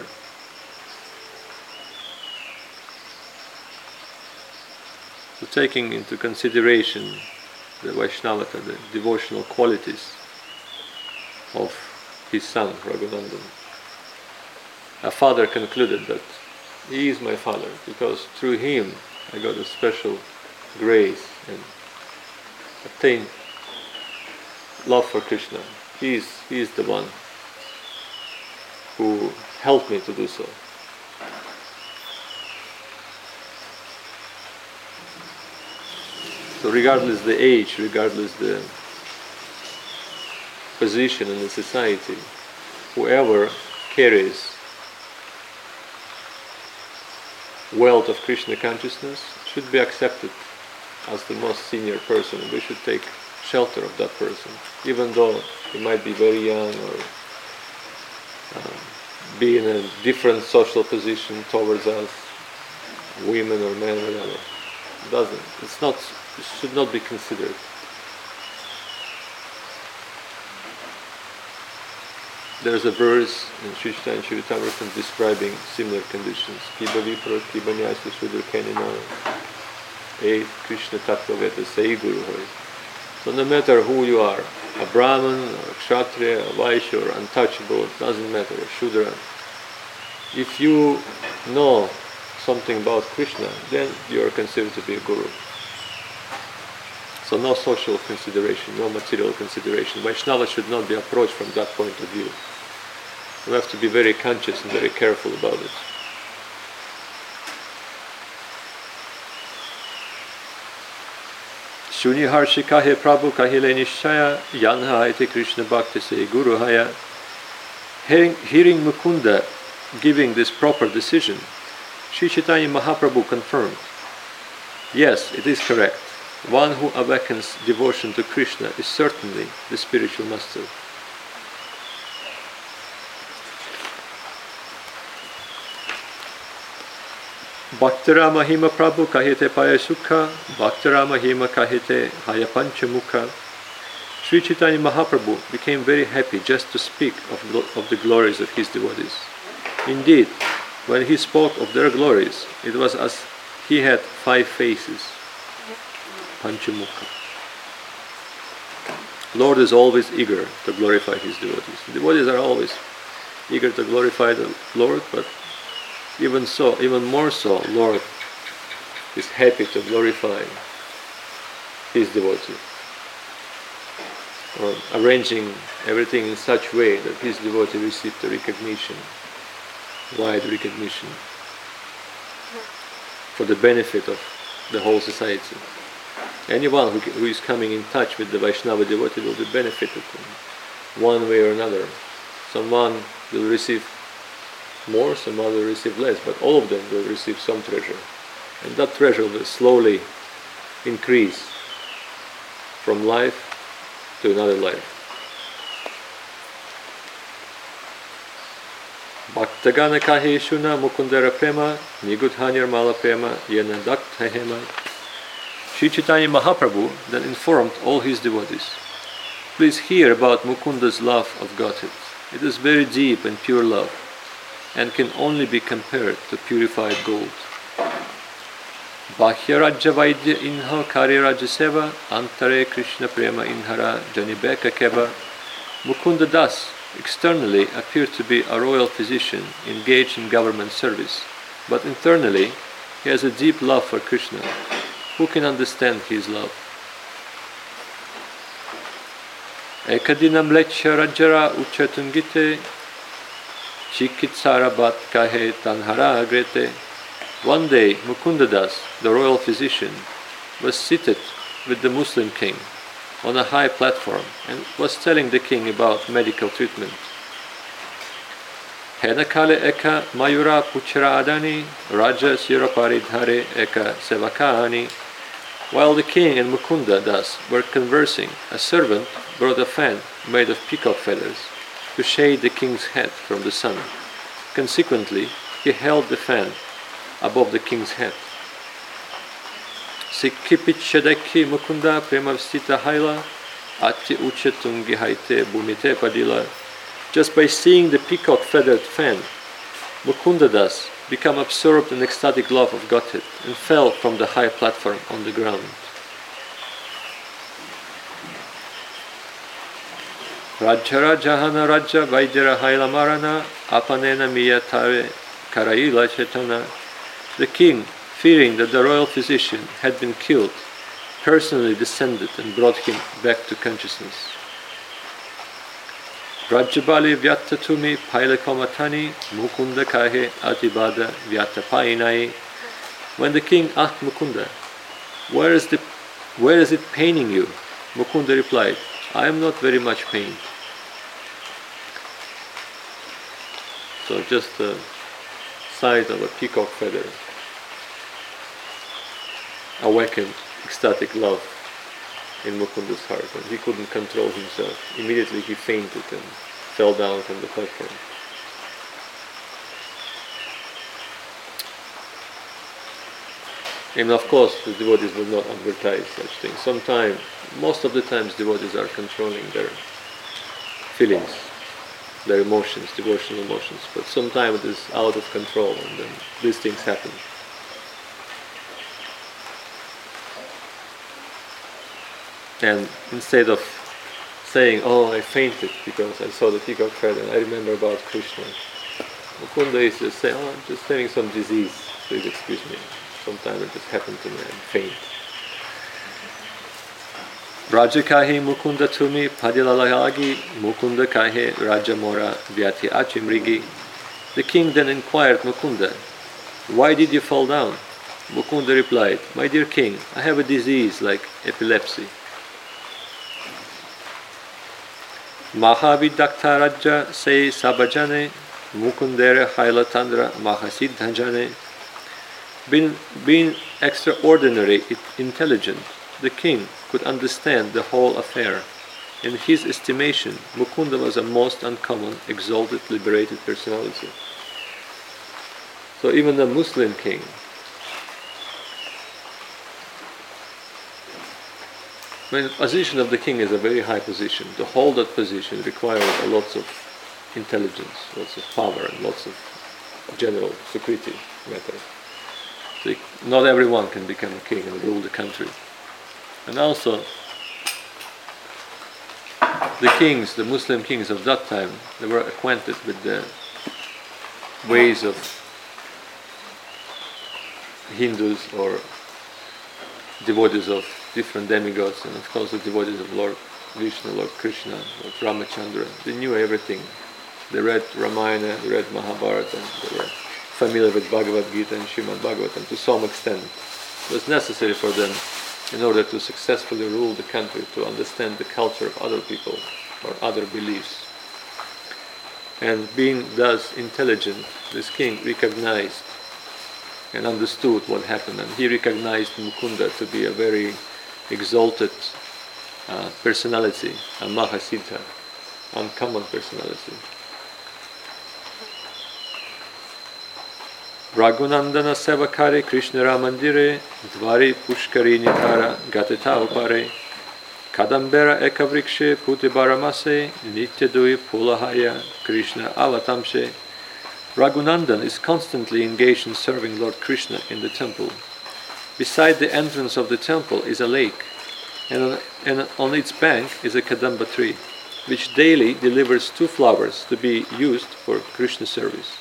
So taking into consideration the Vaishnavata, the devotional qualities of his son, Raghunandan, a father concluded that he is my father because through him I got a special grace and attained love for Krishna. He is the one who helped me to do so. So regardless the age, regardless the position in the society, whoever carries wealth of Krishna consciousness should be accepted as the most senior person. We should take shelter of that person, even though he might be very young or be in a different social position towards us, women or men, whatever. It should not be considered. There's a verse in Sri Chaitanya Charitamrita describing similar conditions. Kiba vipra, kiba nyasa sudra kenina, e Krishna tattva veta sei guru hoy. So no matter who you are, a Brahman, or a Kshatriya, a Vaishya, or untouchable, it doesn't matter, a Shudra. If you know something about Krishna, then you are considered to be a guru. So no social consideration, no material consideration. Vaishnava should not be approached from that point of view. We have to be very conscious and very careful about it. Shuni harshi kahe Prabhu kahile nishchaya yanha ete Krishna bhakti se guru haya. Hearing Mukunda giving this proper decision, Sri Chaitanya Mahaprabhu confirmed, yes, it is correct. One who awakens devotion to Krishna is certainly the spiritual master. Bhaktara Mahima Prabhu kahite paya sukha, Bhaktara Mahima kahite haya panchamukha. Sri Chaitanya Mahaprabhu became very happy just to speak of the glories of his devotees. Indeed, when he spoke of their glories, it was as he had 5 faces. Panchamukha. Lord is always eager to glorify his devotees. The devotees are always eager to glorify the Lord, but even so, even more so, Lord is happy to glorify his devotee, or arranging everything in such way that his devotee received the recognition, wide recognition, for the benefit of the whole society. Anyone who is coming in touch with the Vaishnava devotee will be benefited in one way or another. Someone will receive more, some other will receive less, but all of them will receive some treasure. And that treasure will slowly increase from life to another life. Bhaktagana kahe shuna mukundara prema nigudhanir mala prema yena daktha hema. Sri Chaitanya Mahaprabhu then informed all his devotees, please hear about Mukunda's love of Godhead. It is very deep and pure love, and can only be compared to purified gold. Bahya Rajya Vaidya Inha Kari Rajya Seva Antare Krishna Prema Inhara Janibeka Keva. Mukunda Das externally appeared to be a royal physician engaged in government service, but internally he has a deep love for Krishna. Who can understand his love? Ekadinam Lechya Rajara Uchatungite Chikitsarabat Kahe Tanhara Agrete. One day, Mukunda Das, the royal physician, was seated with the Muslim king on a high platform and was telling the king about medical treatment. Henakale eka mayura puchra adani, raja siraparidhare eka sevakani. While the king and Mukunda Das were conversing, a servant brought a fan made of peacock feathers to shade the king's head from the sun. Consequently, he held the fan above the king's head. Sikkipichadekhi Mukunda premavstita haila ati uchetungi haite bhumite padila. Just by seeing the peacock feathered fan, Mukunda Das became absorbed in ecstatic love of Godhead and fell from the high platform on the ground. Rajara Jahana Raja Vaidira Haila Marana Apanena Miyatare Karaila Chetana. The king, fearing that the royal physician had been killed, personally descended and brought him back to consciousness. Rajabali Vyattatumi Pailakomatani Mukunda Kahe Atibada Vyatapainai. When the king asked Mukunda, where is it paining you? Mukunda replied, I am not very much pained. So just the sight of a peacock feather awakened ecstatic love in Mukunda's heart, and he couldn't control himself. Immediately he fainted and fell down from the platform. And of course, the devotees will not advertise such things. Most of the times, devotees are controlling their feelings, their emotions, devotional emotions. But sometimes it is out of control, and then these things happen. And instead of saying, "Oh, I fainted because I saw the peacock feather and I remember about Krishna," Mukunda is just saying, "Oh, I'm just having some disease, please excuse me. Sometime it just happened to me, I'm faint." Raja kahe Mukunda tumi padilalagi Mukunda kahe Raja mora vyati achimrigi. The king then inquired Mukunda, "Why did you fall down?" Mukunda replied, "My dear king, I have a disease like epilepsy." Mahavidakta Raja say Sabajane Mukundere Hailatandra Mahasiddhajane. Being extraordinary intelligent, the king could understand the whole affair. In his estimation, Mukunda was a most uncommon, exalted, liberated personality. So even the Muslim king, the position of the king is a very high position. To hold that position requires a lot of intelligence, lots of power, and lots of general security matters. So not everyone can become a king and rule the country. And also, the kings, the Muslim kings of that time, they were acquainted with the ways of Hindus or devotees of different demigods, and of course the devotees of Lord Vishnu, Lord Krishna, Lord Ramachandra. They knew everything. They read Ramayana, they read Mahabharata, they were familiar with Bhagavad Gita and Srimad Bhagavatam to some extent. It was necessary for them, in order to successfully rule the country, to understand the culture of other people or other beliefs. And being thus intelligent, this king recognized and understood what happened, and he recognized Mukunda to be a very exalted personality, a Mahasiddha, uncommon personality. Raghunandana Sevakare Krishna Ramandire Dvari Pushkari Nitara Gateta Upare Kadambera Ekavrikshe Putibaramase Nityadui Pulahaya Krishna Avatamshe. Raghunandan is constantly engaged in serving Lord Krishna in the temple. Beside the entrance of the temple is a lake, and on its bank is a Kadamba tree, which daily delivers 2 flowers to be used for Krishna service.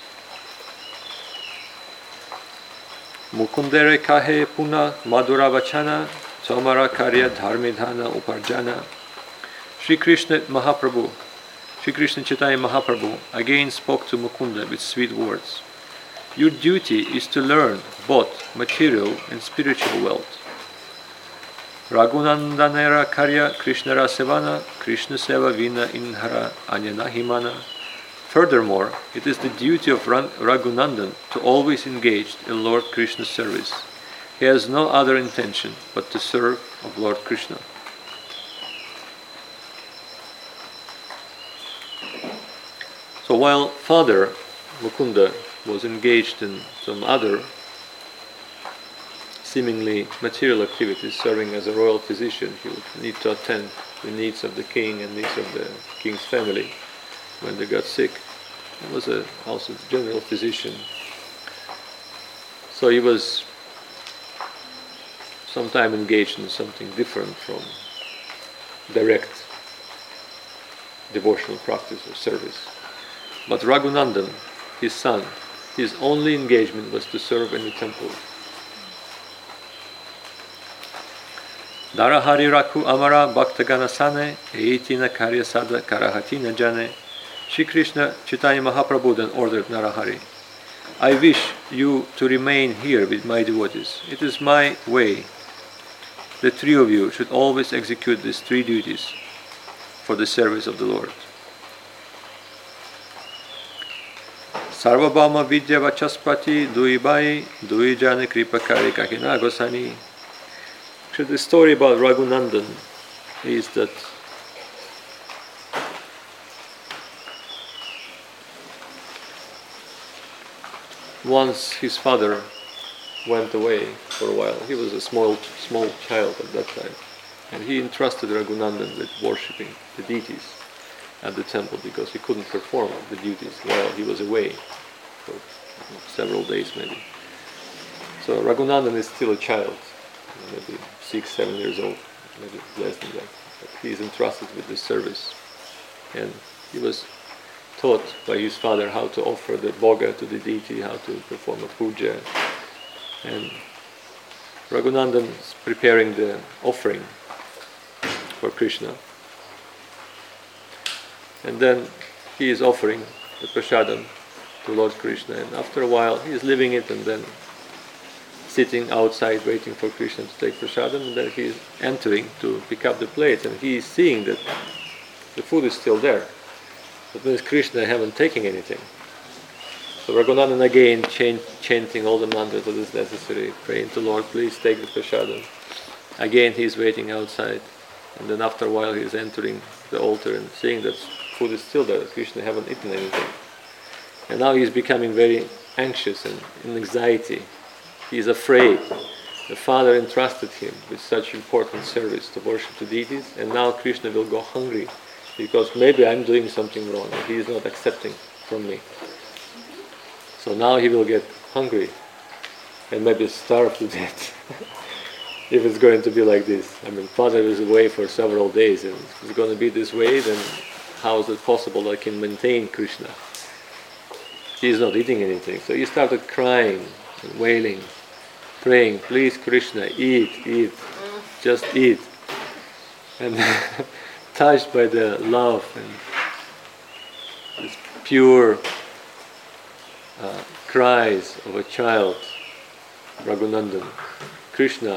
Mukundere kahe puna madhura vachana tomara karya dharmidhana uparjana. Sri Krishna Mahaprabhu, Sri Krishna Chaitanya Mahaprabhu again spoke to Mukunda with sweet words. Your duty is to learn both material and spiritual wealth. Raghunandanera karya Krishnara sevana Krishna seva vina inhara anyana himana. Furthermore, it is the duty of Raghunandan to always engage in Lord Krishna's service. He has no other intention but to serve of Lord Krishna. So while Father Mukunda was engaged in some other seemingly material activities, serving as a royal physician, he would need to attend the needs of the king and needs of the king's family when they got sick. He was also a general physician. So he was sometimes engaged in something different from direct devotional practice or service. But Raghunandan, his son, his only engagement was to serve in the temple. Darahari Raku Amara Bhaktagana Sane Eitina Karyasada Karahatina Jane. Shri Krishna Chaitanya Mahaprabhu then ordered Narahari, I wish you to remain here with my devotees. It is my way. The 3 of you should always execute these 3 duties for the service of the Lord. Sarvabhauma Vidya Vachaspati Duibai Duijane Kripakari Kakina Gosani. So the story about Raghunandan is that once his father went away for a while. He was a small child at that time, and he entrusted Raghunandan with worshipping the deities at the temple because he couldn't perform the duties while he was away for several days maybe. So Raghunandan is still a child, maybe 6-7 years old, maybe less than that. But he is entrusted with this service. And he was taught by his father how to offer the bhoga to the deity, how to perform a puja. And Raghunandan is preparing the offering for Krishna. And then he is offering the prasadam to Lord Krishna. And after a while, he is leaving it and then sitting outside waiting for Krishna to take prasadam. And then he is entering to pick up the plates. And he is seeing that the food is still there. That means Krishna haven't taken anything. So Raghunandan again chanting all the mantras that is necessary, praying to Lord, please take the prasadam. Again he is waiting outside, and then after a while he is entering the altar and seeing that food is still there, that Krishna haven't eaten anything. And now he is becoming very anxious and in anxiety. He is afraid. The father entrusted him with such important service to worship the deities, and now Krishna will go hungry because maybe I'm doing something wrong and he is not accepting from me. So now he will get hungry and maybe starve to death if it's going to be like this. I mean, father is away for several days and if it's going to be this way, then how is it possible that I can maintain Krishna? He is not eating anything. So he started crying and wailing, praying, please Krishna, eat, just eat. And touched by the love and this pure cries of a child, Raghunandan, Krishna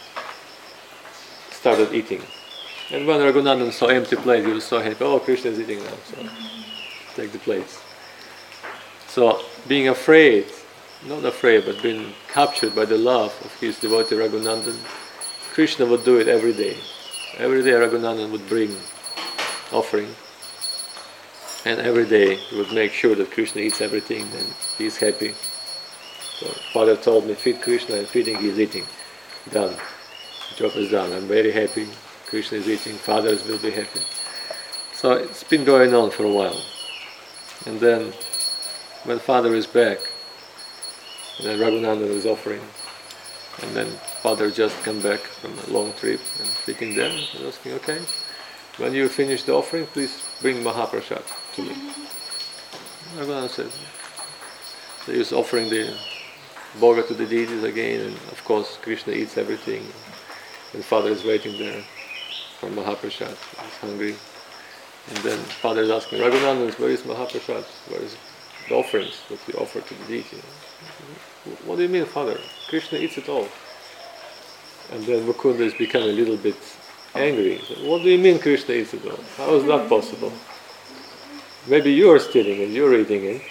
started eating. And when Raghunandan saw empty plate, he was so happy. Oh, Krishna is eating now, so take the plates. So being afraid, not afraid, but being captured by the love of his devotee Raghunandan, Krishna would do it every day. Every day Raghunandan would bring offering. And every day he would make sure that Krishna eats everything and he is happy. So father told me, feed Krishna, and feeding he is eating. Done. The job is done. I'm very happy. Krishna is eating. Fathers will be happy. So it's been going on for a while. And then when father is back, and then Raghunandan is offering, and then father just come back from a long trip and sitting there and asking, okay, when you finish the offering, please bring Mahaprasad to me. Raghunandan said, so he was offering the bhoga to the deities again, and of course Krishna eats everything, and father is waiting there for Mahaprasad. He's hungry. And then father is asking, Raghunandan, where is Mahaprasad? Where is the offerings that we offer to the deity? What do you mean, father? Krishna eats it all. And then Mukunda is becoming a little bit angry. He said, what do you mean Krishna eats it all? How is that possible? Maybe you are stealing it, you're eating it.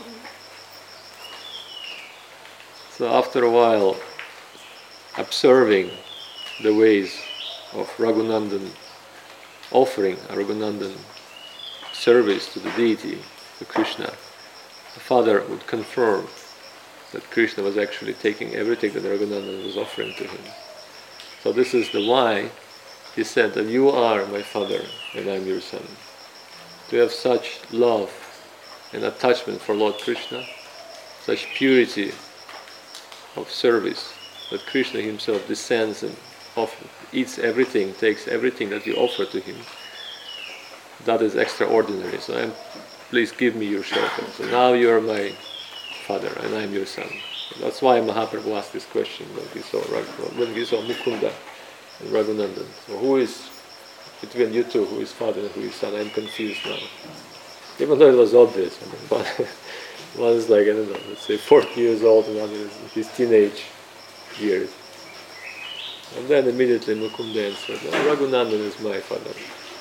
So after a while, observing the ways of Raghunandan offering a Raghunandan service to the deity, to Krishna, the father would confirm that Krishna was actually taking everything that Raghunandan was offering to him. So this is the why he said that you are my father and I'm your son. To have such love and attachment for Lord Krishna, such purity of service, that Krishna himself descends and eats everything, takes everything that you offer to him, that is extraordinary. So please give me your shelter. So now you are my father and I am your son. So that's why Mahaprabhu asked this question when he saw Mukunda and Raghunandan. So who is between you two, who is father and who is son? I'm confused now. Even though it was obvious. I mean, one is like, I don't know, let's say 40 years old, and another is his teenage years. And then immediately Mukunda answered, no, Raghunandan is my father.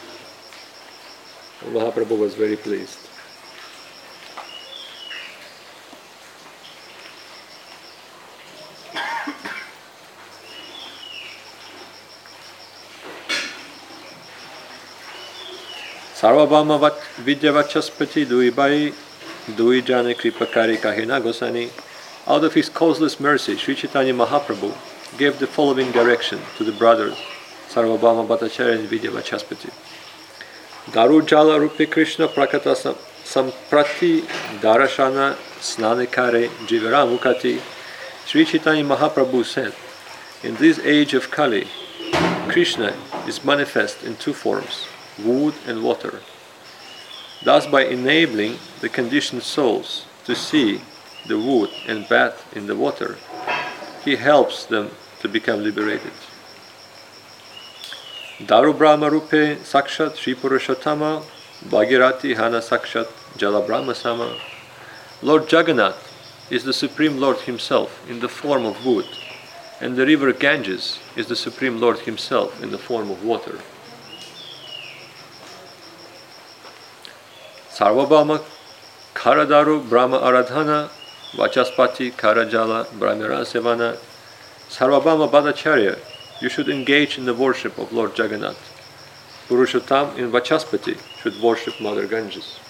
And Mahaprabhu was very pleased. Sarvabhauma Vidyavachaspati Duibai Duijane Kripakari Kahina Gosani. Out of his causeless mercy, Sri Chaitanya Mahaprabhu gave the following direction to the brothers Sarvabhauma Bhattacharya and Vidyavachaspati. Daru Jala Rupi Krishna Prakata Samprati Darashana Snanekare Jivaramukati. Sri Chaitanya Mahaprabhu said, in this age of Kali, Krishna is manifest in two forms, wood and water. Thus, by enabling the conditioned souls to see the wood and bath in the water, he helps them to become liberated. Daru Brahma Rupe Sakshat Shri Purushottama Bhagirati Hana Sakshat Jala Brahma Sama. Lord Jagannath is the Supreme Lord Himself in the form of wood, and the river Ganges is the Supreme Lord Himself in the form of water. Sarvabhama Karadaru Brahma Aradhana Vachaspati Karajala Brahmara Sevana. Sarvabhama Bhattacharya, you should engage in the worship of Lord Jagannath. Purushottam in Vachaspati should worship Mother Ganges.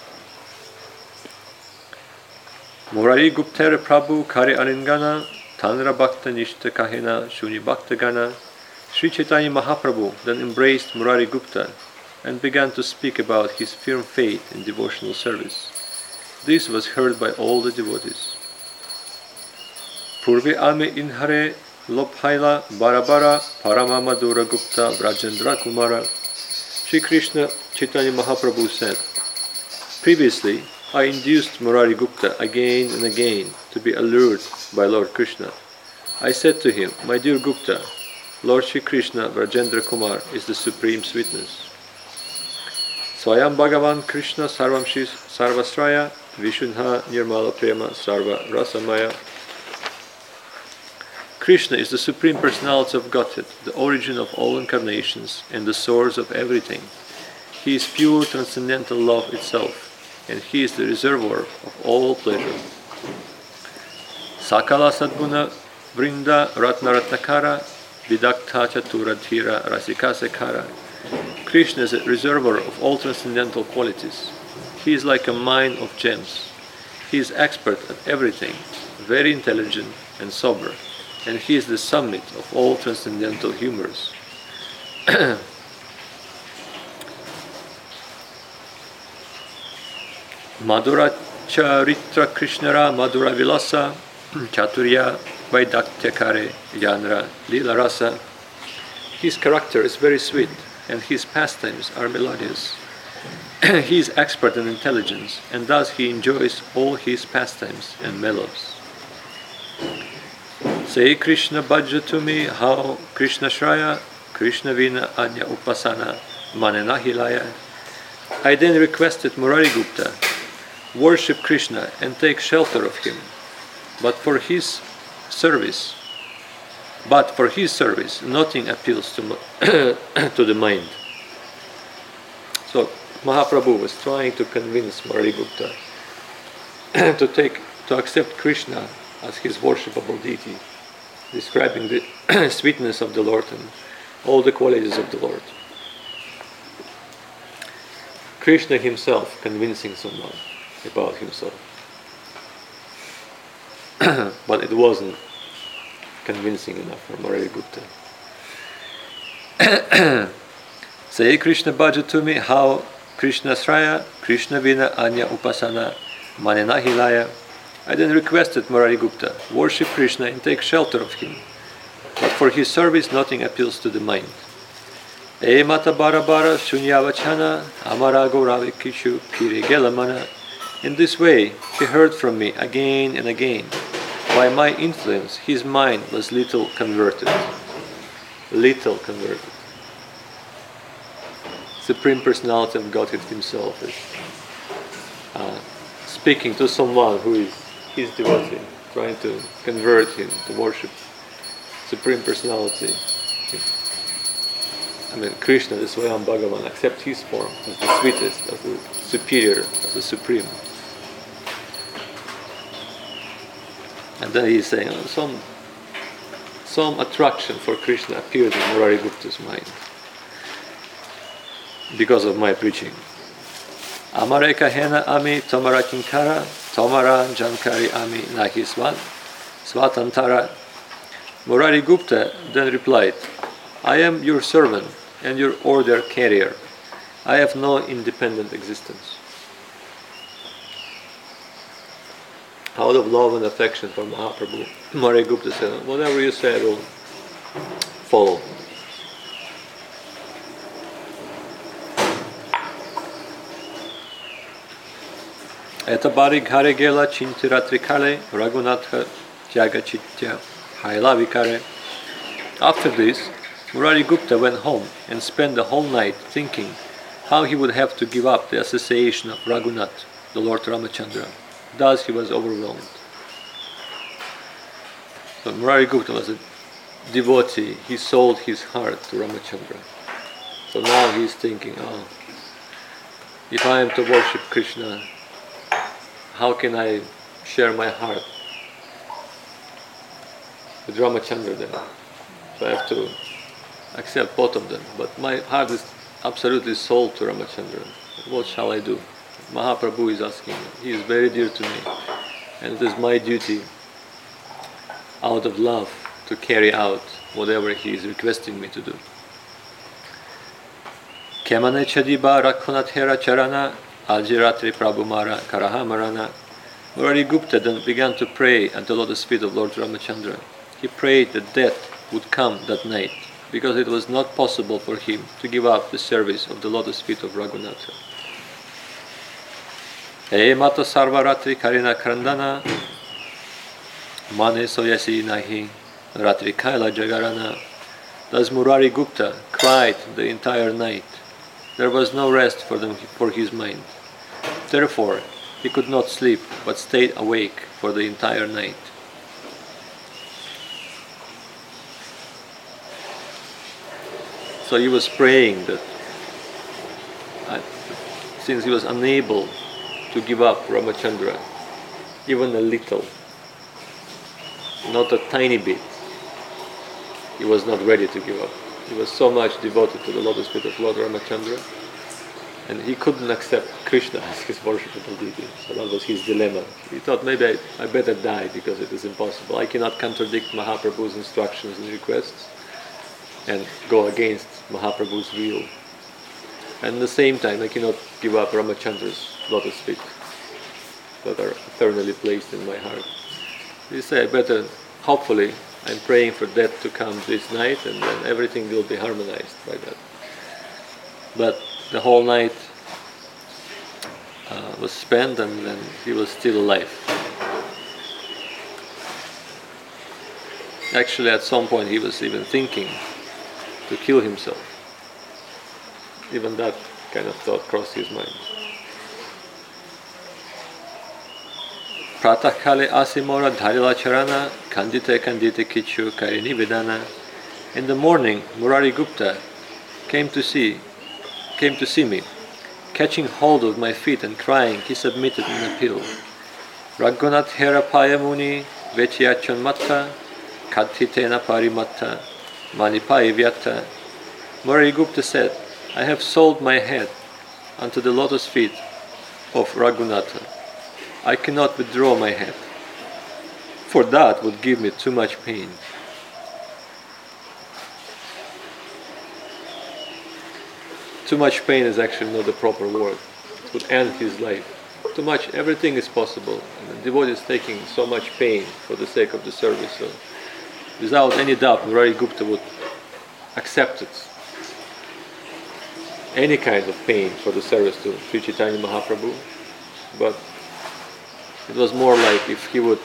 Murari Guptere Prabhu Kari Alingana Tanra Bhakta Nishta Kahena Shuni Bhakta Gana. Sri Chaitanya Mahaprabhu then embraced Murari Gupta and began to speak about his firm faith in devotional service. This was heard by all the devotees. Purve Ame Inhare Lophaila Barabara Paramamadura Gupta Brajendra Kumara. Sri Krishna Chaitanya Mahaprabhu said, previously I induced Murari Gupta again and again to be allured by Lord Krishna. I said to him, my dear Gupta, Lord Shri Krishna Brajendra Kumar is the supreme sweetness. Swayam Bhagavan Krishna Sarvam Shri Sarvasraya Vishunha Nirmala Prema Sarva Rasamaya. Krishna is the Supreme Personality of Godhead, the origin of all incarnations and the source of everything. He is pure transcendental love itself, and He is the reservoir of all pleasure. Sakala Sadguna Vrinda Ratnaratnakara Vidakta Chaturadhira Rasikasekara. Krishna is a reservoir of all transcendental qualities. He is like a mine of gems. He is expert at everything, very intelligent and sober, and He is the summit of all transcendental humors. Madhura Charitra Krishnara Madhura Vilasa Chaturya Vaidaktyakare Yanra Lila Rasa. His character is very sweet, and His pastimes are melodious. He is expert in intelligence, and thus He enjoys all His pastimes and melodies. Say Krishna Bhaja to me, how Krishna Shraya, Krishna Vina Anya Upasana, Manena Hilaya. I then requested Murari Gupta, worship Krishna and take shelter of Him, but for His service, nothing appeals to the mind. So Mahaprabhu was trying to convince Murari Gupta to accept Krishna as his worshipable deity, describing the sweetness of the Lord and all the qualities of the Lord. Krishna himself convincing someone about himself. But it wasn't convincing enough for Murari Gupta. Say Krishna Bhaja to me, how Krishna Sraya, Krishna Vina Anya Upasana, Manena Hilaya. I then requested Murari Gupta, worship Krishna and take shelter of Him, but for His service nothing appeals to the mind. E Mata Bara Bara Shunyavachana Amara Gauravikishu Piri Gelamana. In this way he heard from me again and again. By my influence his mind was little converted. Supreme Personality of Godhead Himself is speaking to someone who is His devotee, trying to convert him to worship Supreme Personality. I mean, Krishna, the Swayam Bhagavan, accept His form as the sweetest, as the superior, as the supreme. And then he is saying, some attraction for Krishna appeared in Murari Gupta's mind because of my preaching. Amareka hena ami tomara kinkara, tomara jankari ami nahi swatantara. Murari Gupta then replied, I am your servant and your order carrier. I have no independent existence. Out of love and affection for Mahaprabhu, Murari Gupta said, whatever you say, I will follow. Etabari ghare gela chintiratri Raghunatha Jagachitya Hailavikare. After this, Murari Gupta went home and spent the whole night thinking how he would have to give up the association of Raghunath, the Lord Ramachandra. Thus he was overwhelmed. So Murari Gupta was a devotee. He sold his heart to Ramachandra. So now he's thinking, oh, if I am to worship Krishna, how can I share my heart with Ramachandra then? So I have to accept both of them. But my heart is absolutely sold to Ramachandra. What shall I do? Mahaprabhu is asking me. He is very dear to me. And it is my duty, out of love, to carry out whatever he is requesting me to do. Kemane chadiba rakhunathera charana aljiratri prabhumara karahamarana. Murari Gupta then began to pray at the lotus feet of Lord Ramachandra. He prayed that death would come that night, because it was not possible for him to give up the service of the lotus feet of Raghunatha. Hey mata sarvaratri karina krandana mane soyasi nahi ratri kaila jagarana. Thus Murari Gupta cried the entire night. There was no rest for his mind. Therefore, he could not sleep, but stayed awake for the entire night. So he was praying that since he was unable to give up Ramachandra, even a little, not a tiny bit, he was not ready to give up. He was so much devoted to the lotus feet of Lord Ramachandra, and he couldn't accept Krishna as his worshipable deity. So that was his dilemma. He thought, maybe I better die, because it is impossible. I cannot contradict Mahaprabhu's instructions and requests and go against Mahaprabhu's will. And at the same time, I cannot give up Ramachandra's lotus feet that are eternally placed in my heart. He said, better, hopefully, I'm praying for death to come this night, and then everything will be harmonized by that. But the whole night was spent, and then he was still alive. Actually, at some point, he was even thinking to kill himself. Even that kind of thought crossed his mind. Pratahkale asimora dharila charana kandite kandite kichu karini vedana. In the morning, Murari Gupta came to see me. Catching hold of my feet and crying, he submitted an appeal. Raghunath hera payamuni vechiyachon matta kathitena parimatta manipai vyata. Murari Gupta said, I have sold my head unto the lotus feet of Raghunatha. I cannot withdraw my head, for that would give me too much pain. Too much pain is actually not the proper word. It would end his life. Too much, everything is possible. And the devotee is taking so much pain for the sake of the service. So without any doubt, Murari Gupta would accept it. Any kind of pain for the service to Sri Chaitanya Mahaprabhu. But it was more like if he would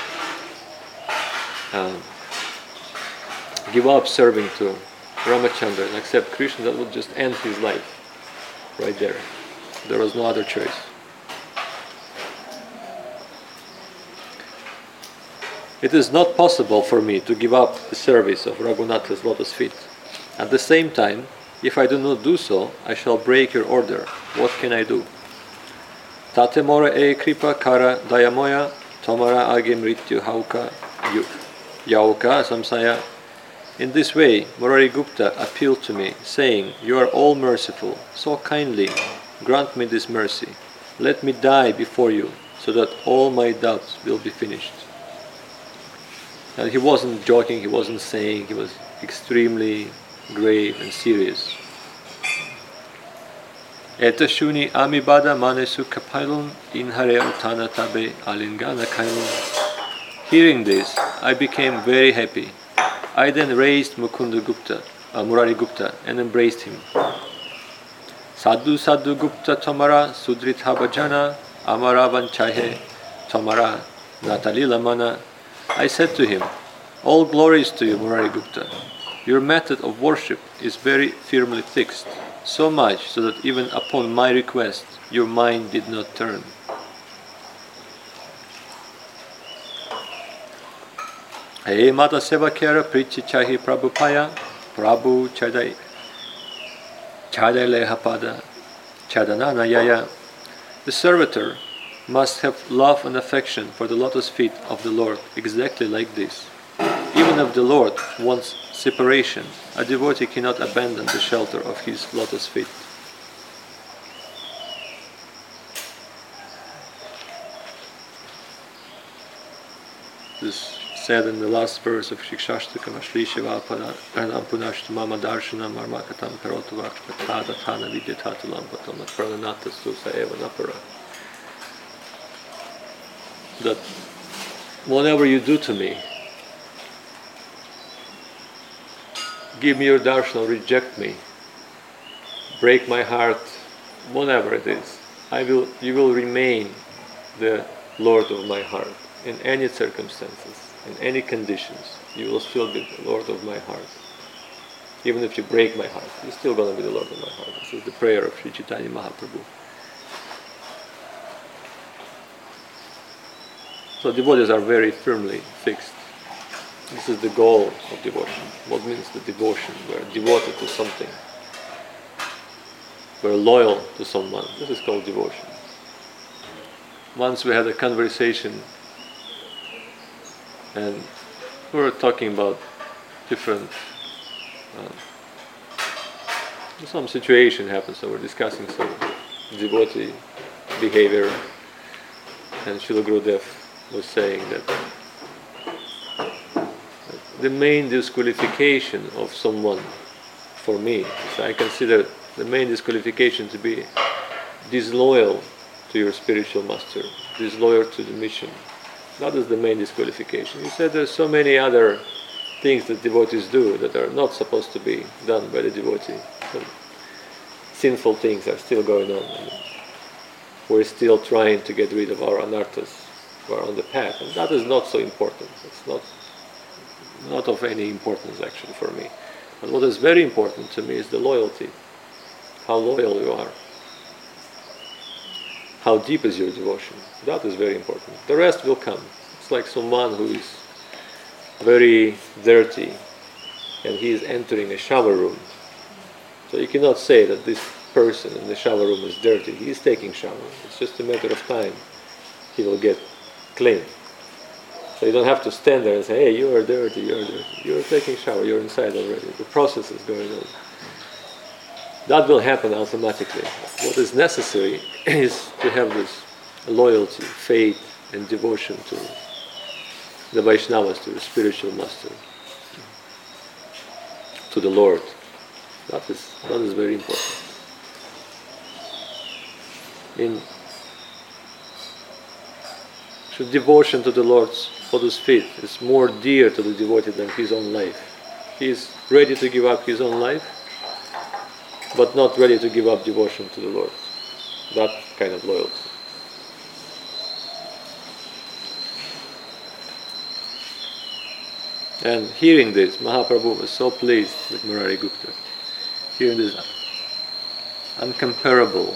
give up serving to Ramachandra and accept Krishna, that would just end his life right there. There was no other choice. It is not possible for me to give up the service of Raghunatha's lotus feet. At the same time, if I do not do so, I shall break your order. What can I do? Tatemora e kripa kara dayamoya tomara age mrityu hauka yauka samsaya. In this way, Murari Gupta appealed to me, saying, You are all merciful, so kindly grant me this mercy. Let me die before you, so that all my doubts will be finished. And he wasn't joking, he wasn't saying, he was extremely grave and serious. Eta shuni amibada manesu kapailun inhare utana tabe alingana kailun. Hearing this, I became very happy. I then raised Murari Gupta and embraced him. Sadhu Sadhu Gupta Tamara Sudritha Bhajana Amaravan Chahe Tamara Natali Lamana. I said to him, all glories to you, Murari Gupta. Your method of worship is very firmly fixed, so much so that even upon my request, your mind did not turn. Hey Mata Sevakera Prichi Chahi Prabhupaya Prabhu Chadai Lehapada Chadanana Yaya. The servitor must have love and affection for the lotus feet of the Lord exactly like this. Even if the Lord wants separation, a devotee cannot abandon the shelter of his lotus feet. This is said in the last verse of Shikshashtakam Ashli Shiva Pranam Punashtamama Darshanam Marmakatam Karotuvak Patada Thana Vidyatatulam Patamat Prananatas Tusa Eva Napara. That whatever you do to me, give me your darshan or reject me, break my heart, whatever it is, you will remain the Lord of my heart. In any circumstances, in any conditions, you will still be the Lord of my heart. Even if you break my heart, you're still going to be the Lord of my heart. This is the prayer of Sri Chaitanya Mahaprabhu. So devotees are very firmly fixed. This is the goal of devotion. What means the devotion? We're devoted to something. We're loyal to someone. This is called devotion. Once we had a conversation and we were talking about different some situation happened, so we're discussing some devotee behavior, and Srila Gurudev was saying that the main disqualification of someone for me, so I consider the main disqualification to be disloyal to your spiritual master, disloyal to the mission. That is the main disqualification. He said there's so many other things that devotees do that are not supposed to be done by the devotee. Some sinful things are still going on. We're still trying to get rid of our anarthas who are on the path, and that is not so important. It's not of any importance actually for me. But what is very important to me is the loyalty. How loyal you are. How deep is your devotion? That is very important. The rest will come. It's like someone who is very dirty and he is entering a shower room. So you cannot say that this person in the shower room is dirty. He is taking shower. It's just a matter of time. He will get clean. So you don't have to stand there and say, hey, you are dirty, you are dirty. You are taking shower, you're inside already. The process is going on. That will happen automatically. What is necessary is to have this loyalty, faith, and devotion to the Vaishnavas, to the spiritual master, to the Lord. That is very important. So devotion to the Lord's lotus feet is more dear to the devotee than his own life. He is ready to give up his own life, but not ready to give up devotion to the Lord. That kind of loyalty. And hearing this, Mahaprabhu was so pleased with Murari Gupta. Hearing this uncomparable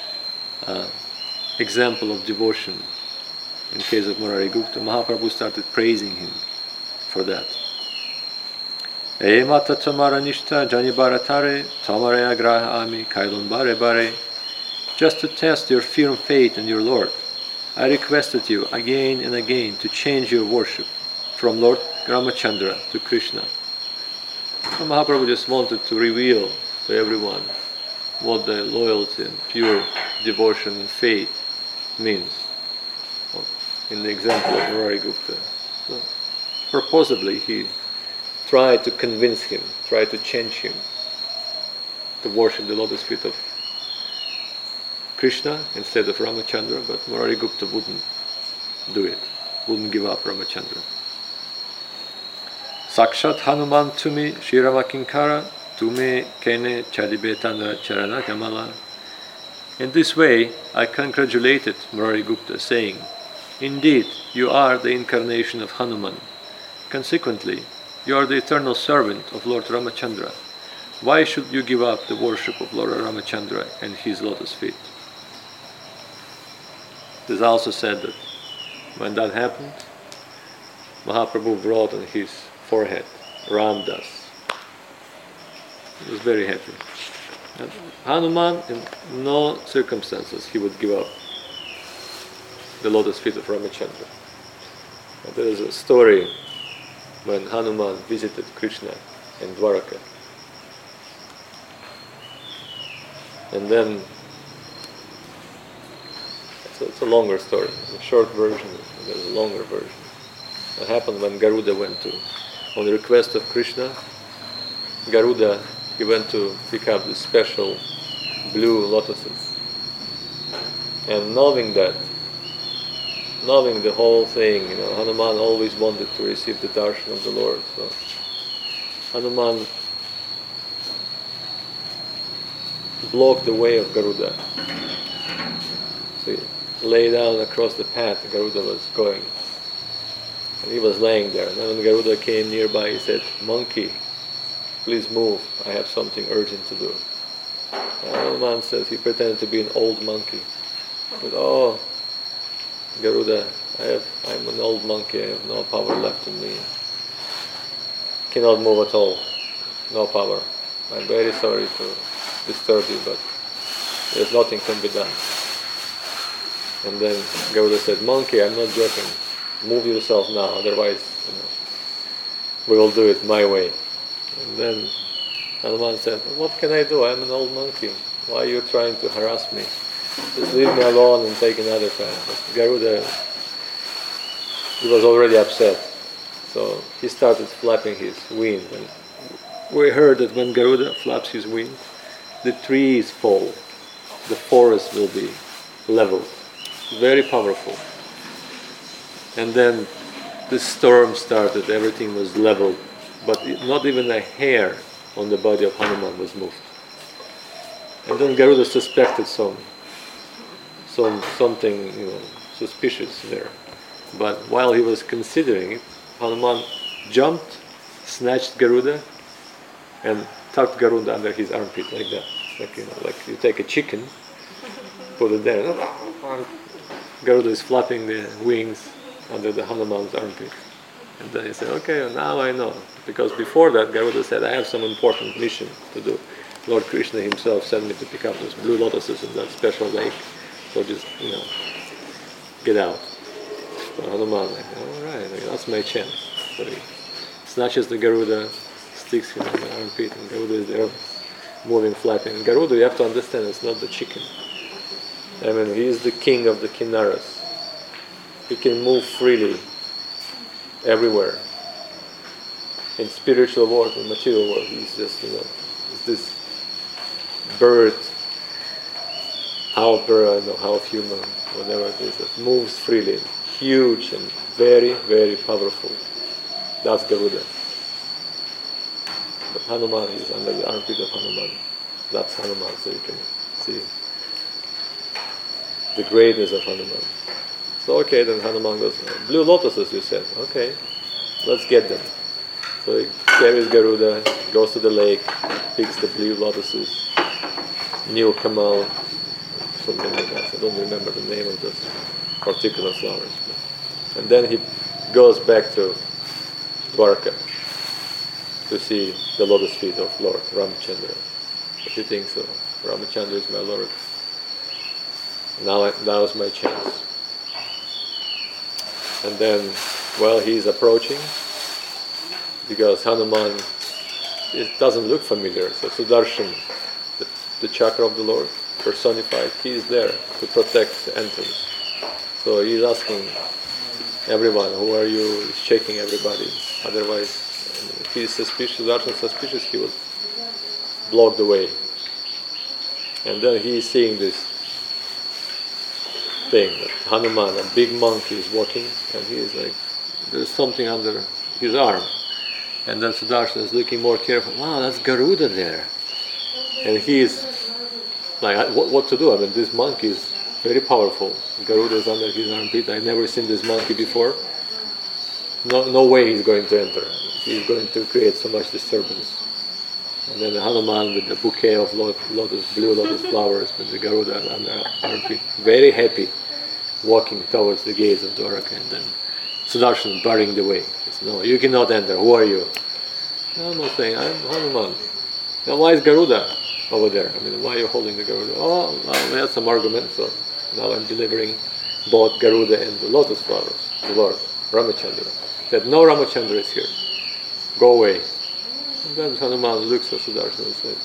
example of devotion in case of Murari Gupta, Mahaprabhu started praising him for that. E mata tamara nishta jani baratare tamare agraha ami kailon bare bare. Just to test your firm faith in your Lord, I requested you again and again to change your worship from Lord Ramachandra to Krishna. So Mahaprabhu just wanted to reveal to everyone what the loyalty and pure devotion and faith means. In the example of Murari Gupta. So, purposely he tried to convince him, tried to change him to worship the lotus feet of Krishna instead of Ramachandra, but Murari Gupta wouldn't do it, wouldn't give up Ramachandra. Sakshat Hanuman tumi Shirama Kinkara tume kene chadibetana charana kamala. In this way, I congratulated Murari Gupta, saying, "Indeed, you are the incarnation of Hanuman. Consequently, you are the eternal servant of Lord Ramachandra. Why should you give up the worship of Lord Ramachandra and his lotus feet?" It is also said that when that happened, Mahaprabhu wrote on his forehead, Ramdas. He was very happy. And Hanuman, in no circumstances, he would give up the lotus feet of Ramachandra. And there is a story when Hanuman visited Krishna in Dwaraka. And then, it's a longer story, a short version, and there's a longer version. It happened when Garuda went to, on the request of Krishna, Garuda, he went to pick up the special blue lotuses. And knowing the whole thing, Hanuman always wanted to receive the darshan of the Lord. So Hanuman blocked the way of Garuda. So he lay down across the path Garuda was going. And he was laying there. And then when Garuda came nearby, he said, "Monkey, please move. I have something urgent to do." And Hanuman says, he pretended to be an old monkey. He said, "Oh, Garuda, I'm an old monkey. I have no power left in me. Cannot move at all. No power. I'm very sorry to disturb you, but there's nothing can be done." And then Garuda said, "Monkey, I'm not joking. Move yourself now, otherwise we will do it my way." And then Hanuman said, "What can I do? I'm an old monkey. Why are you trying to harass me? Just leave me alone and take another path." But Garuda, he was already upset. So he started flapping his wings. And we heard that when Garuda flaps his wings, the trees fall. The forest will be leveled. Very powerful. And then the storm started, everything was leveled, but not even a hair on the body of Hanuman was moved. And then Garuda suspected something suspicious there. But while he was considering it, Hanuman jumped, snatched Garuda, and tucked Garuda under his armpit like that. Like you take a chicken, put it there. Garuda is flapping the wings under the Hanuman's armpit. And then he said, "Okay, now I know." Because before that, Garuda said, "I have some important mission to do. Lord Krishna himself sent me to pick up those blue lotuses in that special lake. So just, get out." So Hanuman, all right, that's my chance. So he snatches the Garuda, sticks him in the armpit, and Garuda is there moving, flapping. And Garuda, you have to understand, it's not the chicken. I mean, he is the king of the Kinnaras. He can move freely everywhere. In spiritual world and material world, he's just, this bird, half bird, half human, whatever it is, that moves freely, huge and very, very powerful. That's Garuda. But Hanuman is under the armpit of Hanuman. That's Hanuman, so you can see the greatness of Hanuman. So okay, then Hanuman goes, "Blue lotuses, you said. Okay, let's get them." So he carries Garuda, goes to the lake, picks the blue lotuses, Nilkamal, something like that. I don't remember the name of those particular flowers. And then he goes back to Dwarka to see the lotus feet of Lord Ramachandra. If he thinks so, Ramachandra is my Lord. Now is my chance. And then, while he's approaching, because Hanuman, it doesn't look familiar, so Sudarshan, the chakra of the Lord, personified, he is there to protect the entrance. So he's asking everyone, "Who are you?" He's checking everybody. Otherwise, if he's suspicious, Sudarshan is suspicious, he would block the way. And then he is seeing this thing, that Hanuman, a big monkey, is walking, and he is like, there's something under his arm. And then Sudarshan is looking more careful. Wow, that's Garuda there. And he is like what to do. I mean, this monkey is very powerful. Garuda is under his armpit. I've never seen this monkey before. No way he's going to enter. He's going to create so much disturbance. And then Hanuman with the bouquet of blue lotus flowers with the Garuda under armpit, very happy, walking towards the gates of Dwaraka, and then Sudarshan barring the way. He says, "No, you cannot enter. Who are you?" "No, I'm not saying. I'm Hanuman." "Now why is Garuda over there? I mean, why are you holding the Garuda?" "Oh, well, we had some argument, so now I'm delivering both Garuda and the lotus flowers. The Lord Ramachandra said, 'No, Ramachandra is here. Go away.'" And then Hanuman looks at Sudarshan and says,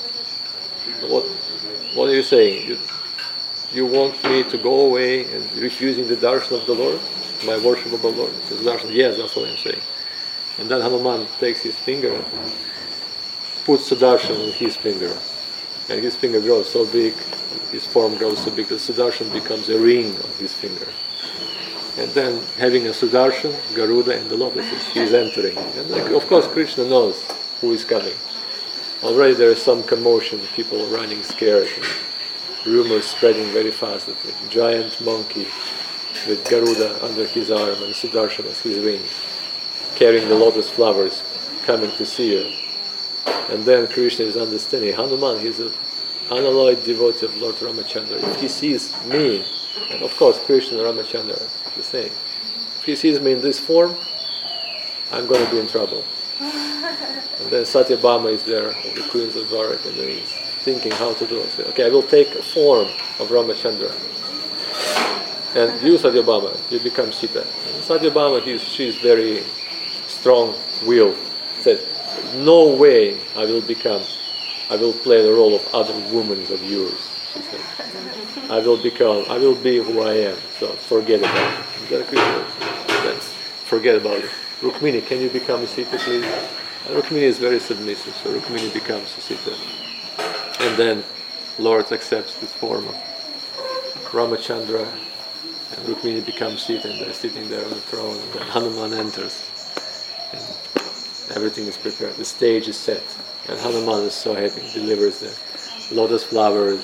What are you saying? You want me to go away and refusing the darshan of the Lord, my worshipable Lord?" Says Sudarshan, "Yes, that's what I'm saying." And then Hanuman takes his finger and puts Sudarshan on his finger. And his finger grows so big, his form grows so big that Sudarshan becomes a ring on his finger. And then having a Sudarshan, Garuda and the lotuses, he's entering. And of course Krishna knows who is coming. Already there is some commotion, people running scared, and rumors spreading very fast that a giant monkey with Garuda under his arm and Sudarshan as his ring, carrying the lotus flowers, coming to see you. And then Krishna is understanding, Hanuman, he's an unalloyed devotee of Lord Ramachandra. If he sees me, and of course Krishna and Ramachandra are the same, if he sees me in this form, I'm going to be in trouble. And then Satyabhama is there, the queens of Dwaraka, and then he's thinking how to do it. So, okay, I will take a form of Ramachandra. And you, Satyabhama, you become Sita. And Satyabhama, she's very strong-willed. Said, "No way I will play the role of other women of yours," she said. I will be who I am, so forget about it. And then Krishna said, "Forget about it. Rukmini, can you become a Sita, please?" And Rukmini is very submissive, so Rukmini becomes a Sita. And then Lord accepts this form of Ramachandra, and Rukmini becomes Sita, and they're sitting there on the throne, and then Hanuman enters. And everything is prepared, the stage is set, and Hanuman is so happy, delivers the lotus flowers,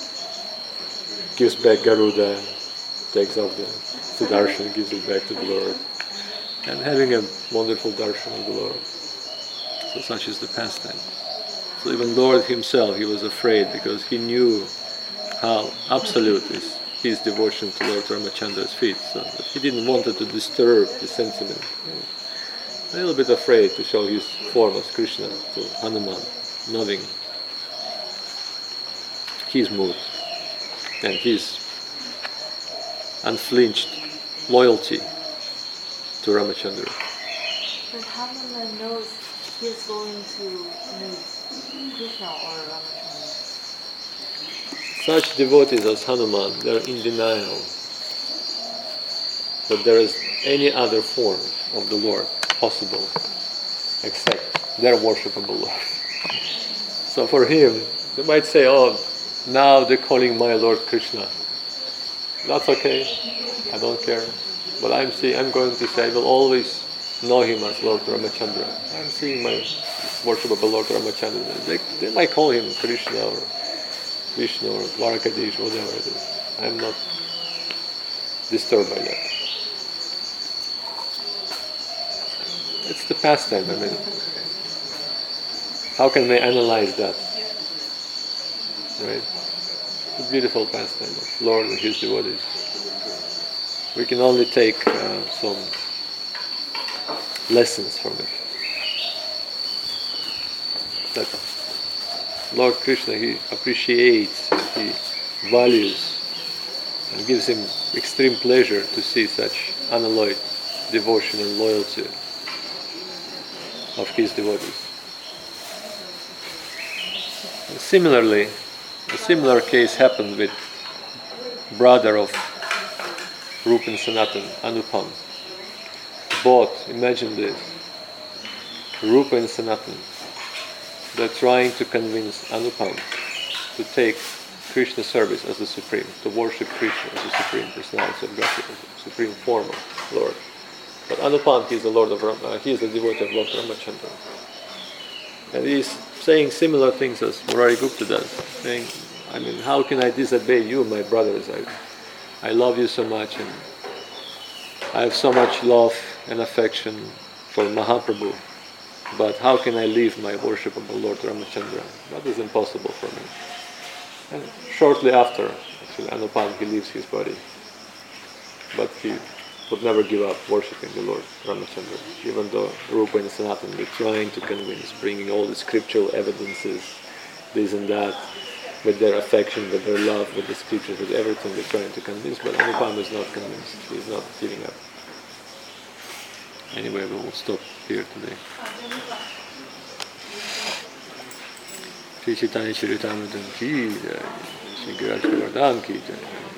gives back Garuda, takes off the Sudarshan, gives it back to the Lord, and having a wonderful darshan of the Lord. So such is the pastime. So even Lord himself, he was afraid because he knew how absolute is his devotion to Lord Ramachandra's feet. So he didn't want to disturb the sentiment. A little bit afraid to show his form as Krishna to Hanuman, knowing his mood and his unflinched loyalty to Ramachandra. But Hanuman knows he's going to meet Krishna or Ramachandra. Such devotees as Hanuman, they are in denial that there is any other form of the Lord possible except their worshipable Lord. So for him, they might say, "Oh, now they're calling my Lord Krishna." That's okay, I don't care. But I'm going to say I will always know him as Lord Ramachandra. I'm seeing my worshipable Lord Ramachandra. They might call him Krishna or Vishnu or Dwarkadish, whatever it is. I'm not disturbed by that. It's the pastime, I mean. How can we analyze that? Right? It's a beautiful pastime of Lord and his devotees. We can only take some lessons from it. That Lord Krishna, he appreciates, he values, and gives him extreme pleasure to see such unalloyed devotion and loyalty of his devotees. And similarly, a similar case happened with brother of Rupa and Sanatan, Anupam. Both, imagine this, Rupa and Sanatan, they're trying to convince Anupam to take Krishna service as the supreme, to worship Krishna as the supreme personality of Godhead, as the supreme form of Lord. But Anupam, he is the he is the devotee of Lord Ramachandra. And he is saying similar things as Murari Gupta does, saying, I mean, how can I disobey you, my brothers? I love you so much, and I have so much love and affection for Mahaprabhu. But how can I leave my worship of the Lord Ramachandra? That is impossible for me. And shortly after, actually, Anupam, he leaves his body. But he would never give up worshipping the Lord Ramachandra, even though Rupa and Sanatana were trying to convince, bringing all the scriptural evidences, this and that, with their affection, with their love, with the scriptures, with everything they're trying to convince, but Anupam is not convinced, he's not giving up. Anyway, we will stop here today. Shri Chaitanya Charitamrita ki jai, Shri Giraj Govardhan ki jai.